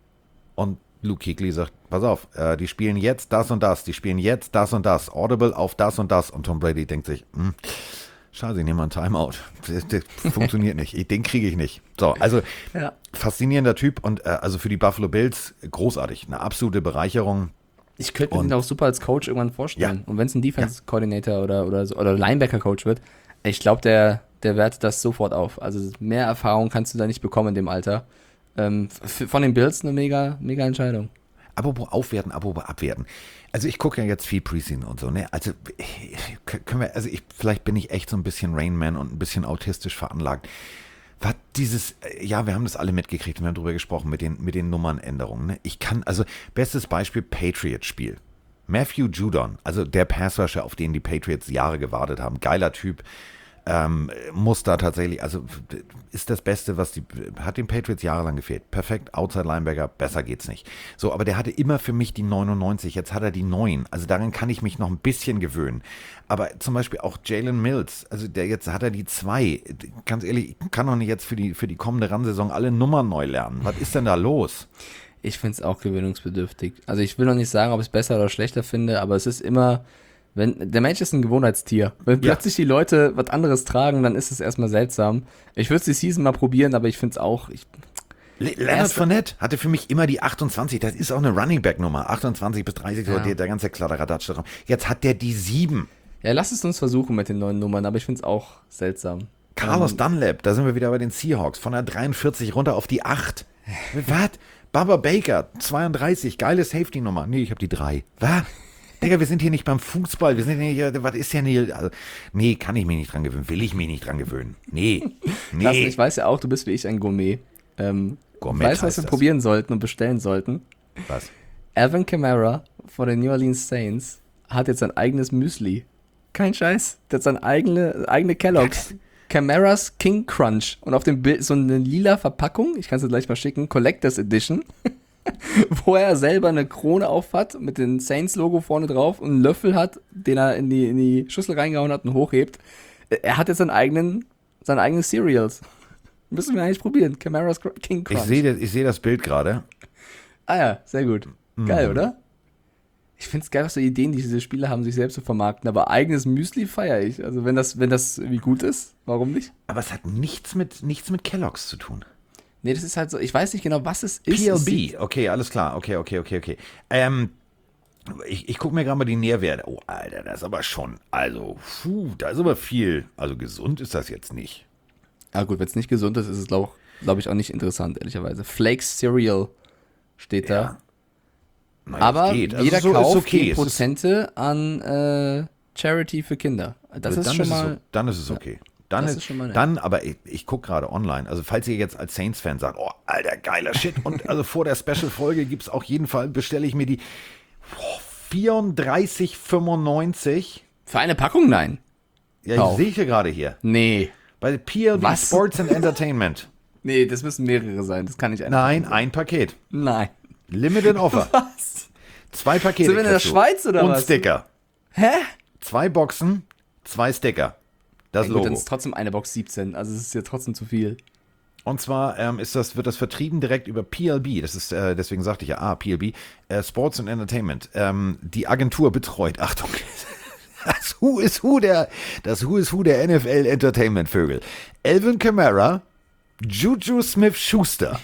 und Luke Kuechly sagt, pass auf, äh, die spielen jetzt das und das, die spielen jetzt das und das, audible auf das und das und Tom Brady denkt sich, hm, schade, ich nehme mal einen Timeout. Das, das funktioniert nicht. Den kriege ich nicht. So, also Ja. faszinierender Typ und äh, also für die Buffalo Bills großartig. Eine absolute Bereicherung. Ich könnte mir Und- den auch super als Coach irgendwann vorstellen. Ja. Und wenn es ein Defense-Coordinator oder, oder, so- oder Linebacker-Coach wird, ich glaube, der, der wertet das sofort auf. Also mehr Erfahrung kannst du da nicht bekommen in dem Alter. Ähm, f- von den Bills eine mega, mega Entscheidung. Apropos aufwerten, apropos abwerten. Also ich gucke ja jetzt viel Preseason und so, ne? Also k- können wir, also ich, vielleicht bin ich echt so ein bisschen Rain Man und ein bisschen autistisch veranlagt. Was dieses, äh, ja, wir haben das alle mitgekriegt, wir haben drüber gesprochen mit den, mit den Nummernänderungen, ne? Ich kann, also bestes Beispiel Patriots-Spiel. Matthew Judon, also der Passrusher, auf den die Patriots Jahre gewartet haben, geiler Typ. Ähm, muss da tatsächlich, also ist das Beste, was die, hat den Patriots jahrelang gefehlt. Perfekt, Outside Linebacker, besser geht's nicht. So, aber der hatte immer für mich die neunundneunzig, jetzt hat er die neun, also daran kann ich mich noch ein bisschen gewöhnen. Aber zum Beispiel auch Jalen Mills, also der jetzt hat er die zwei, ganz ehrlich, ich kann doch nicht jetzt für die, für die kommende Run-Saison alle Nummern neu lernen. Was ist denn da los? Ich finde es auch gewöhnungsbedürftig. Also ich will noch nicht sagen, ob ich es besser oder schlechter finde, aber es ist immer, wenn der Mensch ist ein Gewohnheitstier. Wenn Ja. plötzlich die Leute was anderes tragen, dann ist es erstmal seltsam. Ich würde es die Season mal probieren, aber ich finde es auch, ich, Le- Leonard Erst- Fournette hatte für mich immer die achtundzwanzig, das ist auch eine Running Back Nummer, achtundzwanzig bis dreißig, so Ja. der, der ganze Kladderadatsch da drauf. Jetzt hat der die sieben. ja, lass es uns versuchen mit den neuen Nummern, aber ich finde es auch seltsam. Carlos Ähm, Dunlap, da sind wir wieder bei den Seahawks, von der dreiundvierzig runter auf die acht. Was? Bubba Baker, zweiunddreißig, geile Safety-Nummer. Nee, ich habe die drei. Was? Digga, wir sind hier nicht beim Fußball. Wir sind hier, was ist ja nicht, also, nee, kann ich mich nicht dran gewöhnen. Will ich mich nicht dran gewöhnen. Nee, nee. Carsten, ich weiß ja auch, du bist wie ich ein Gourmet. Ähm, Gourmet weißt du, was heißt wir das. probieren sollten und bestellen sollten? Was? Alvin Kamara von den New Orleans Saints hat jetzt sein eigenes Müsli. Kein Scheiß. Der hat seine eigene, eigene Kellogg's. Kamaras King Crunch. Und auf dem Bild so eine lila Verpackung, ich kann es dir gleich mal schicken, Collectors Edition, wo er selber eine Krone auf hat, mit dem Saints-Logo vorne drauf und einen Löffel hat, den er in die, in die Schüssel reingehauen hat und hochhebt. Er hat jetzt seinen eigenen, seine eigenen Cereals. Müssen wir eigentlich probieren. Kamaras King Crunch. Ich sehe ich seh das Bild gerade. Ah ja, sehr gut. Geil, oder? Ich finde es geil, was für Ideen diese Spieler haben, sich selbst zu vermarkten. Aber eigenes Müsli feiere ich. Also wenn das, wenn das wie gut ist, warum nicht? Aber es hat nichts mit, nichts mit Kellogg's zu tun. Nee, das ist halt so, ich weiß nicht genau, was es ist. P L Es B, sieht- okay, alles klar. Okay, okay, okay, okay. Ähm, ich ich gucke mir gerade mal die Nährwerte. Oh, Alter, das ist aber schon, also, puh, da ist aber viel. Also gesund ist das jetzt nicht. Ah gut, wenn es nicht gesund ist, ist es, glaube glaub ich, auch nicht interessant, ehrlicherweise. Flakes Cereal steht da. Ja. Naja, Aber es geht. Also jeder so ist Kauf okay. geht Es ist- Prozente an äh, Charity für Kinder. Das ist dann schon ist mal... es, dann ist es okay. Dann, das ist, ist schon mal nett. dann aber ich, ich gucke gerade online, also falls ihr jetzt als Saints-Fan sagt, oh, alter, geiler Shit, und also vor der Special-Folge gibt es auf jeden Fall, bestelle ich mir die oh, vierunddreißig fünfundneunzig. Für eine Packung? Nein. Ja, ich Kauf. sehe ich hier gerade hier. Nee. Bei P L B Was? Sports and Entertainment. Nee, das müssen mehrere sein. Das kann nicht eine Nein, Packung sein. ein Paket. Nein. Limited Offer. Was? Zwei Pakete. Sind wir in der kriegst du. Schweiz oder und was? Und Sticker. Hä? Zwei Boxen, zwei Sticker. Das Ja, gut, dann Logo. ist trotzdem eine Box siebzehn. Also es ist ja trotzdem zu viel. Und zwar ähm, ist das, wird das vertrieben direkt über P L B. Das ist, äh, deswegen sagte ich ja, ah, P L B, äh, Sports and Entertainment. Ähm, die Agentur betreut, Achtung, das Who is Who der, das Who is Who der N F L Entertainment Vögel. Alvin Kamara, Juju Smith-Schuster,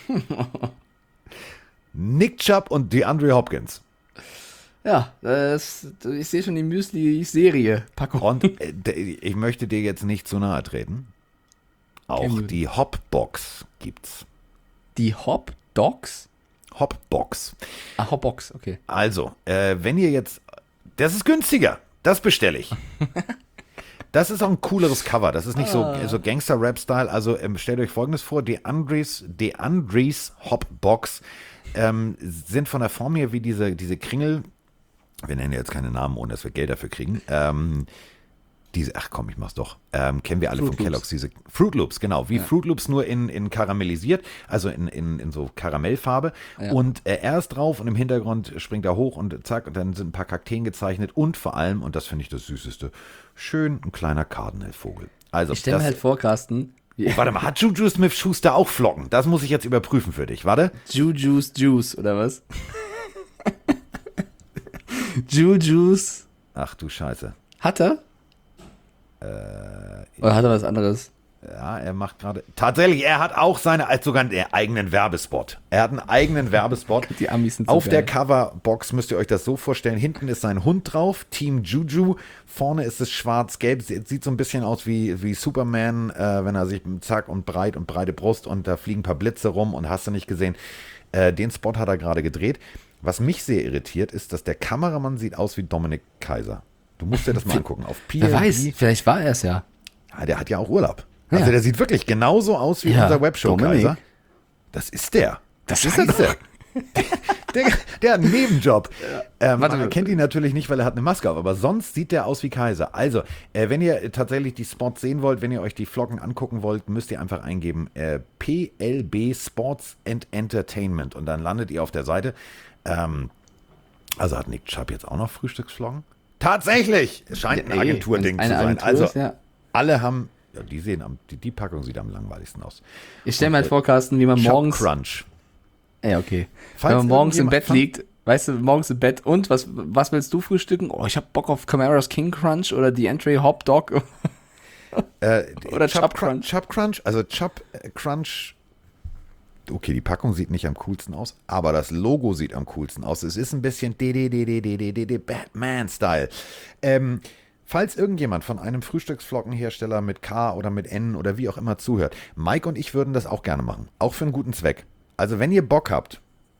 Nick Chubb und DeAndre Hopkins. Ja, das, ich sehe schon die Müsli-Serie-Packung. Und äh, d- ich möchte dir jetzt nicht zu nahe treten. Auch Okay. die Hopbox gibt's. Die Hop Dogs? Hopbox. Ah, Hopbox, okay. Also, äh, wenn ihr jetzt, das ist günstiger, das bestelle ich. Das ist auch ein cooleres Cover, das ist nicht so, so Gangster-Rap-Style, also ähm, stellt euch Folgendes vor, DeAndres, DeAndres Hopbox ähm, sind von der Form her wie diese, diese Kringel, wir nennen jetzt keine Namen, ohne dass wir Geld dafür kriegen, ähm, diese, ach komm, ich mach's doch. Ähm, kennen wir alle Fruit von Loops. Kellogg's, diese Fruit Loops, genau, wie Ja. Fruit Loops nur in, in karamellisiert, also in, in, in so Karamellfarbe. Ja. Und äh, er ist drauf und im Hintergrund springt er hoch und zack, und dann sind ein paar Kakteen gezeichnet und vor allem, und das finde ich das Süßeste, schön ein kleiner Cardinal-Vogel. Also, Ich stelle mir das, halt vor, Carsten, wie oh, warte mal, hat Juju Smith-Schuster auch Flocken? Das muss ich jetzt überprüfen für dich, warte. Juju's Juice, oder was? Juju's. Ach du Scheiße. Hat er? Äh, Oder hat er was anderes? Ja, er macht gerade. Tatsächlich, er hat auch seine, als sogar einen eigenen Werbespot. Er hat einen eigenen Werbespot. Die Amis sind so Auf geil. der Coverbox müsst ihr euch das so vorstellen. Hinten ist sein Hund drauf, Team Juju. Vorne ist es schwarz-gelb. Sieht sieht so ein bisschen aus wie, wie Superman, äh, wenn er sich zack und breit und breite Brust und da fliegen ein paar Blitze rum und hast du nicht gesehen. Äh, den Spot hat er gerade gedreht. Was mich sehr irritiert, ist, dass der Kameramann sieht aus wie Dominik Kaiser. Du musst dir das mal angucken. Auf P L B. Wer weiß, vielleicht war er es ja. Ja, der hat ja auch Urlaub. Also Ja. der sieht wirklich genauso aus wie Ja, unser Webshow-Kaiser. Dominik. Das ist der. Das ist er Scheiße. der, der, der hat einen Nebenjob. Ähm, Warte, man kennt ihn natürlich nicht, weil er hat eine Maske auf, aber sonst sieht der aus wie Kaiser. Also, äh, wenn ihr tatsächlich die Spots sehen wollt, wenn ihr euch die Flocken angucken wollt, müsst ihr einfach eingeben äh, P L B Sports and Entertainment und dann landet ihr auf der Seite. Ähm, also hat Nick Chubb jetzt auch noch Frühstücksflocken? Tatsächlich! Es scheint ein Ja, ey, Agenturding wenn's zu eine sein. Agentur Also, ist, ja. alle haben, ja, die sehen am, die, die Packung sieht am langweiligsten aus. Ich stelle mir halt vor, Carsten, wie man Chubb morgens... Crunch. Ja, okay. Falls Wenn man morgens im irgendjemand Bett von- liegt, weißt du, morgens im Bett und, was, was willst du frühstücken? Oh, ich hab Bock auf Camaras King Crunch oder die Entry Hop Dog. Äh, Oder Chubb Chubb Crunch. Chubb Crunch, also Chubb äh, Crunch. Okay, die Packung sieht nicht am coolsten aus, aber das Logo sieht am coolsten aus. Es ist ein bisschen D D D D D D D D Batman-Style. Ähm, falls irgendjemand von einem Frühstücksflockenhersteller mit K oder mit N oder wie auch immer zuhört, Mike und ich würden das auch gerne machen. Auch für einen guten Zweck. Also wenn ihr Bock habt,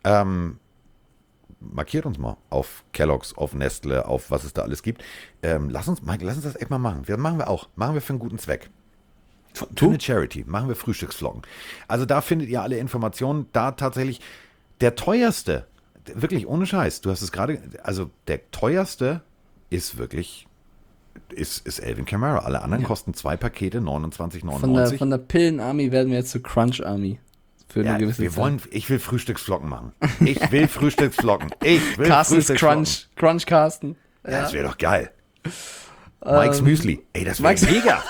Ähm, markiert uns mal auf Kellogg's, auf Nestle, auf was es da alles gibt. Ähm, lass uns, Mike, lass uns das echt mal machen. Das machen wir auch. Machen wir für einen guten Zweck. Für eine Charity. Machen wir Frühstücksflocken. Also da findet ihr alle Informationen. Da tatsächlich der teuerste, wirklich ohne Scheiß, du hast es gerade, also der teuerste ist wirklich, ist, ist Alvin Kamara. Alle anderen Ja. kosten zwei Pakete neunundzwanzig Von der, neunundneunzig. von der Pillen-Army werden wir jetzt zur Crunch-Army. Für eine Ja, gewisse wir Zeit. wollen, ich will Frühstücksflocken machen. Ich will Frühstücksflocken. Ich will Carsten's Frühstücksflocken. Crunch. Crunch Carsten. Ja, das wäre doch geil. Mike's Müsli. Ey, das wäre Mike's- mega.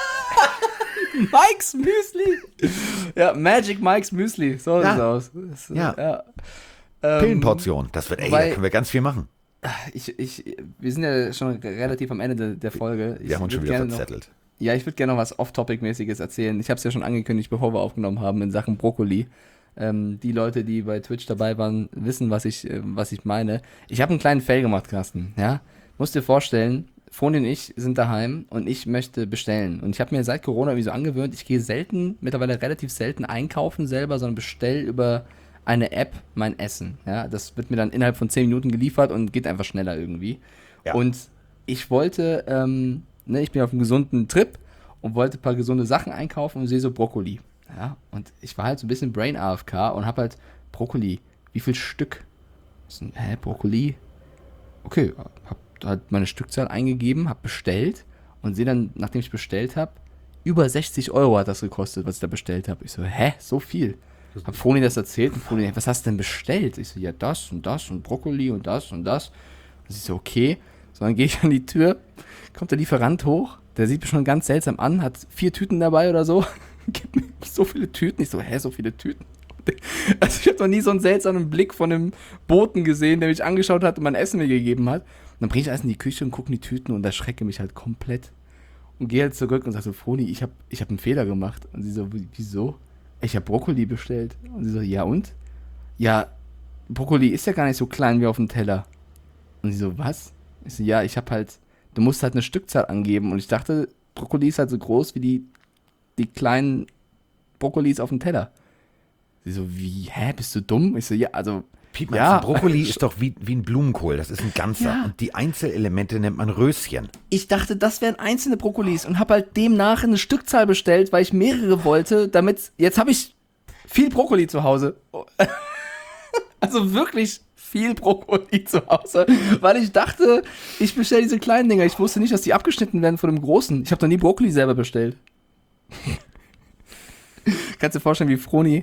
Mike's Müsli. Ja, Magic Mike's Müsli. So Ja. sieht's aus. Das, Ja. ja. Ähm, Pillenportion. Das wird, ey, wobei- da können wir ganz viel machen. Ich, ich, wir sind ja schon relativ am Ende der, der Folge. Ich Wir haben uns schon würd wieder gerne verzettelt. Noch, ja, ich würde gerne noch was Off-Topic-mäßiges erzählen. Ich habe es ja schon angekündigt, bevor wir aufgenommen haben, in Sachen Brokkoli. Ähm, die Leute, die bei Twitch dabei waren, wissen, was ich, äh, was ich meine. Ich habe einen kleinen Fail gemacht, Carsten. Ja? Musst dir vorstellen, Froni und ich sind daheim und ich möchte bestellen. Und ich habe mir seit Corona irgendwie so angewöhnt, ich gehe selten, mittlerweile relativ selten einkaufen selber, sondern bestell über eine App mein Essen. Ja? Das wird mir dann innerhalb von zehn Minuten geliefert und geht einfach schneller irgendwie. Ja. Und ich wollte, ähm, ne, ich bin auf einem gesunden Trip und wollte ein paar gesunde Sachen einkaufen und sehe so Brokkoli. Ja, und ich war halt so ein bisschen Brain A F K und habe halt Brokkoli. Wie viel Stück? Ich so, hä, Brokkoli? Okay, hab halt meine Stückzahl eingegeben, hab bestellt und sehe dann, nachdem ich bestellt habe, über sechzig Euro hat das gekostet, was ich da bestellt habe. Ich so, hä, so viel? Hab Froni das erzählt und Froni, was hast du denn bestellt? Ich so, ja, das und das und Brokkoli und das und das. Und sie so, okay. So, dann gehe ich an die Tür, kommt der Lieferant hoch, der sieht mich schon ganz seltsam an, hat vier Tüten dabei oder so. Gibt mir so viele Tüten. Ich so, hä, so viele Tüten? Also ich habe noch nie so einen seltsamen Blick von einem Boten gesehen, der mich angeschaut hat und mein Essen mir gegeben hat. Und dann bringe ich alles in die Küche und gucke in die Tüten und erschrecke mich halt komplett. Und gehe halt zurück und sage so, Froni, ich habe ich hab einen Fehler gemacht. Und sie so, wieso? Ich habe Brokkoli bestellt. Und sie so, ja und? Ja, Brokkoli ist ja gar nicht so klein wie auf dem Teller. Und sie so, was? Ich so, ja, ich habe halt, du musst halt eine Stückzahl angeben. Und ich dachte, Brokkoli ist halt so groß wie die die kleinen Brokkolis auf dem Teller. Sie so, wie, hä, bist du dumm? Ich so, ja, also, Piep, ja. Brokkoli ist doch wie, wie ein Blumenkohl. Das ist ein ganzer. Ja. Und die Einzelelemente nennt man Röschen. Ich dachte, das wären einzelne Brokkolis und habe halt demnach eine Stückzahl bestellt, weil ich mehrere wollte, damit, jetzt habe ich viel Brokkoli zu Hause. Also wirklich viel Brokkoli zu Hause, weil ich dachte, ich bestelle diese kleinen Dinger. Ich wusste nicht, dass die abgeschnitten werden von dem großen. Ich habe noch nie Brokkoli selber bestellt. Kannst du dir vorstellen, wie Froni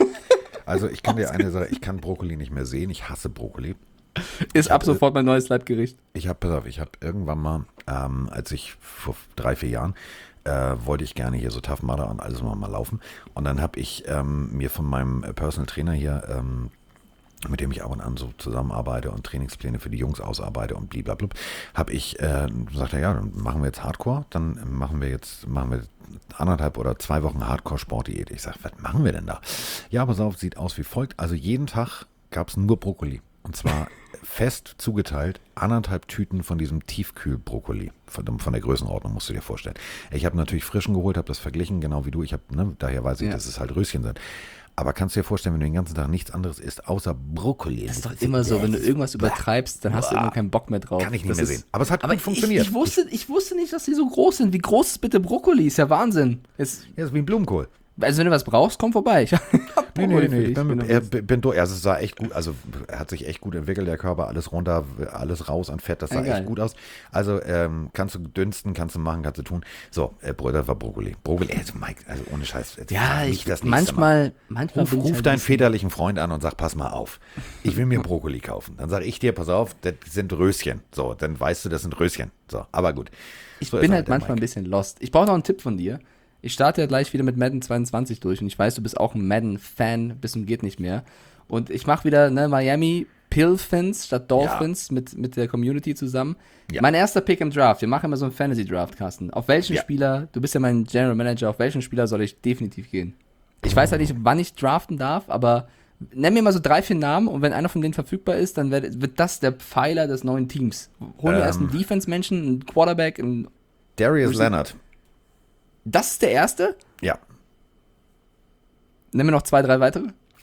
Also ich kann dir eine Sache, ich kann Brokkoli nicht mehr sehen. Ich hasse Brokkoli. ist ab sofort mein neues Leibgericht. Ich habe, pass auf, ich habe irgendwann mal, ähm, als ich vor drei, vier Jahren, äh, wollte ich gerne hier so Tough Mudder und alles mal, mal laufen. Und dann habe ich ähm, mir von meinem Personal Trainer hier, ähm, mit dem ich ab und an so zusammenarbeite und Trainingspläne für die Jungs ausarbeite und blablabla, habe ich, äh, sagt er, ja, dann machen wir jetzt Hardcore, dann machen wir jetzt, machen wir anderthalb oder zwei Wochen Hardcore-Sportdiät. Ich sage, was machen wir denn da? Ja, pass auf, sieht aus wie folgt. Also jeden Tag gab es nur Brokkoli. Und zwar fest zugeteilt, anderthalb Tüten von diesem Tiefkühl-Brokkoli. Von, von der Größenordnung musst du dir vorstellen. Ich habe natürlich frischen geholt, habe das verglichen, genau wie du. Ich habe, ne, daher weiß ich, Ja. dass es halt Röschen sind. Aber kannst du dir vorstellen, wenn du den ganzen Tag nichts anderes isst, außer Brokkoli. Das ist doch immer so, wenn du irgendwas übertreibst, dann hast du immer keinen Bock mehr drauf. Kann ich nicht Das mehr ist- sehen. Aber es hat Aber gut funktioniert. Ich, ich, wusste, ich wusste nicht, dass die so groß sind. Wie groß ist bitte Brokkoli? Ist ja Wahnsinn. Jetzt, Ja, ist wie ein Blumenkohl. also wenn du was brauchst, komm vorbei. Ich hab Nee, Brokkoli nee, für nee, dich, ich bin, wenn du er, willst. bin durch. Also es sah echt gut, also er hat sich echt gut entwickelt, der Körper, alles runter, alles raus an Fett, das sah Ja, geil. echt gut aus. Also ähm, kannst du dünsten, kannst du machen, kannst du tun. So, äh, Bruder war Brokkoli. Brokkoli, also Mike, also ohne Scheiß. jetzt Ja, frag mich ich, das nächste Mal. manchmal, manchmal Ruf, bin ich ruf halt deinen ein bisschen- väterlichen Freund an und sag, pass mal auf, ich will mir Brokkoli kaufen. Dann sage ich dir, pass auf, das sind Röschen. So, dann weißt du, das sind Röschen. So, aber gut. Ich So ist bin er, halt der manchmal ein Mike. bisschen lost. Ich brauche noch einen Tipp von dir. Ich starte ja gleich wieder mit Madden zweiundzwanzig durch und ich weiß, du bist auch ein Madden-Fan bis zum geht nicht mehr. Und ich mache wieder ne, Miami Pilfins statt Dolphins mit, mit der Community zusammen. Ja. Mein erster Pick im Draft. Wir machen immer so einen Fantasy-Draft, Carsten. Auf welchen Ja. Spieler, du bist ja mein General Manager, auf welchen Spieler soll ich definitiv gehen? Ich weiß halt nicht, wann ich draften darf, aber nenn mir mal so drei, vier Namen und wenn einer von denen verfügbar ist, dann wird, wird das der Pfeiler des neuen Teams. Holen wir Ähm. erst einen Defense-Menschen, einen Quarterback, einen Darius Resi- Leonard. Das ist der erste? Ja. Nimm mir noch zwei, drei weitere.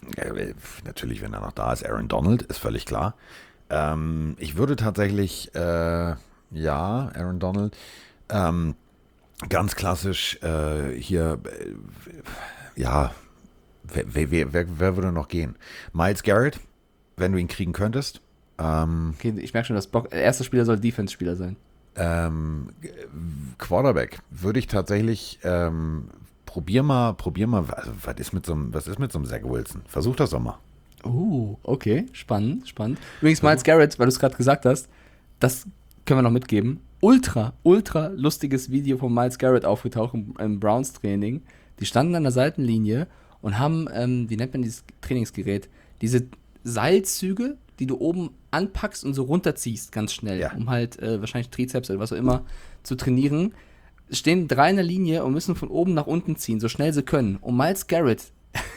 äh, natürlich, wenn er noch da ist, Aaron Donald, ist völlig klar. Ähm, ich würde tatsächlich, äh, ja, Aaron Donald, ähm, ganz klassisch äh, hier, äh, ja, wer, wer, wer, wer würde noch gehen? Myles Garrett, wenn du ihn kriegen könntest. Ähm, Okay, ich merke schon, dass Bock, erster Spieler soll Defense-Spieler sein. ähm, Quarterback würde ich tatsächlich, ähm, probier mal, probier mal, also, was ist mit so einem, was ist mit so einem Zach Wilson? Versuch das doch mal. Uh, okay, spannend, spannend. Übrigens, Myles Garrett, weil du es gerade gesagt hast, das können wir noch mitgeben. Ultra, ultra lustiges Video von Myles Garrett aufgetaucht im, im Browns-Training. Die standen an der Seitenlinie und haben, ähm, wie nennt man dieses Trainingsgerät? Diese Seilzüge, die du oben anpackst und so runterziehst, ganz schnell, Ja. um halt äh, wahrscheinlich Trizeps oder was auch immer zu trainieren. Stehen drei in der Linie und müssen von oben nach unten ziehen, so schnell sie können. Und Myles Garrett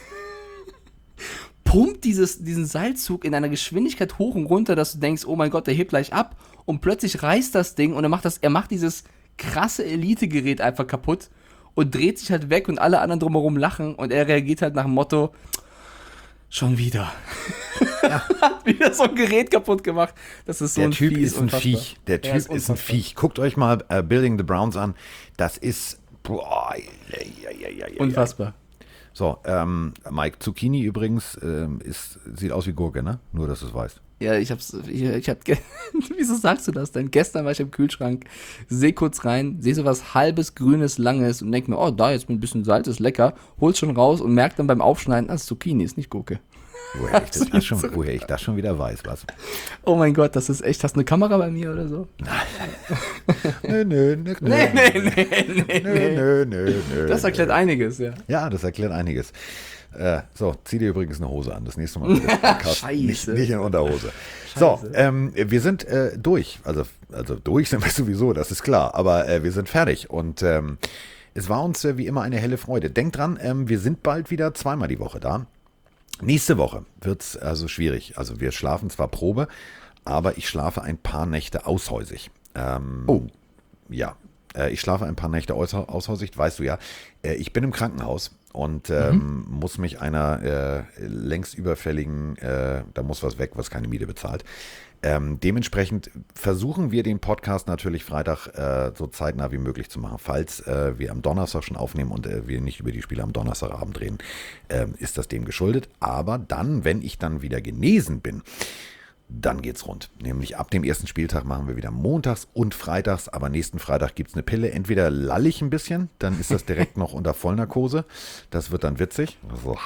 pumpt dieses, diesen Seilzug in einer Geschwindigkeit hoch und runter, dass du denkst, oh mein Gott, der hebt gleich ab. Und plötzlich reißt das Ding und er macht, das, er macht dieses krasse Elite-Gerät einfach kaputt und dreht sich halt weg und alle anderen drumherum lachen und er reagiert halt nach dem Motto, schon wieder. Ja. Hat wieder so ein Gerät kaputt gemacht. Das ist so Der ein Typ Fies, ist ein unfassbar. Viech. Der Typ Er ist, ein unfassbar. Viech. Guckt euch mal äh, Building the Browns an. Das ist, boah, ja, ja, ja, ja, Unfassbar. So, ähm, Mike, Zucchini übrigens ähm, ist, sieht aus wie Gurke, ne? Nur, dass du es weißt. Ja, ich hab's, ich, ich hab, ge- wieso sagst du das denn? Gestern war ich im Kühlschrank, seh kurz rein, seh so was halbes, grünes, langes und denk mir, oh, da jetzt mit ein bisschen Salz, ist lecker, hol's schon raus und merk dann beim Aufschneiden, das ist Zucchini, ist nicht Gurke. Woher ich das, das schon, woher ich das schon wieder weiß, was? Oh mein Gott, das ist echt, hast du eine Kamera bei mir oder so? Nö, nö, nö, nö, Nee, nee, nee, nee, nö, nee. nö, nö, nö. Das erklärt einiges, ja. Ja, das erklärt einiges. Äh, so, zieh dir übrigens eine Hose an. Das nächste Mal bitte Podcast Scheiße. nicht, nicht in Unterhose. So, Scheiße. ähm, wir sind äh, durch. Also, also durch sind wir sowieso, das ist klar. Aber äh, wir sind fertig. Und ähm, es war uns äh, wie immer eine helle Freude. Denkt dran, ähm, wir sind bald wieder zweimal die Woche da. Nächste Woche wird es also schwierig. Also wir schlafen zwar Probe, aber ich schlafe ein paar Nächte aushäusig. Ähm, Oh. Ja, äh, ich schlafe ein paar Nächte aus, aushäusig, weißt du ja. Äh, ich bin im Krankenhaus und ähm, Mhm. muss mich einer äh, längst überfälligen, äh, da muss was weg, was keine Miete bezahlt. Ähm, dementsprechend versuchen wir den Podcast natürlich Freitag äh, so zeitnah wie möglich zu machen. Falls äh, wir am Donnerstag schon aufnehmen und äh, wir nicht über die Spiele am Donnerstagabend reden, äh, ist das dem geschuldet. Aber dann, wenn ich dann wieder genesen bin, dann geht's rund. Nämlich ab dem ersten Spieltag machen wir wieder montags und freitags, aber nächsten Freitag gibt's eine Pille. Entweder lall ich ein bisschen, dann ist das direkt noch unter Vollnarkose. Das wird dann witzig.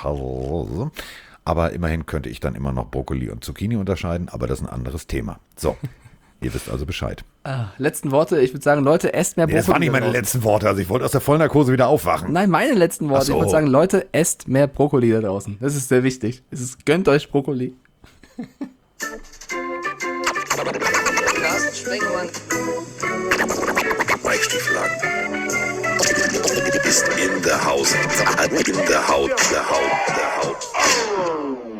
Aber immerhin könnte ich dann immer noch Brokkoli und Zucchini unterscheiden, aber das ist ein anderes Thema. So, ihr wisst also Bescheid. Ah, letzten Worte, ich würde sagen, Leute, esst mehr Nee, Brokkoli. das waren nicht da meine draußen. letzten Worte, also ich wollte aus der Vollnarkose wieder aufwachen. Nein, meine letzten Worte. Ach so. Ich würde sagen, Leute, esst mehr Brokkoli da draußen. Das ist sehr wichtig. Es ist, gönnt euch Brokkoli. Carsten Spengemann. Mike Stieflagen. Ist in der Haus. In der Haut. Der Haut. Der Haut.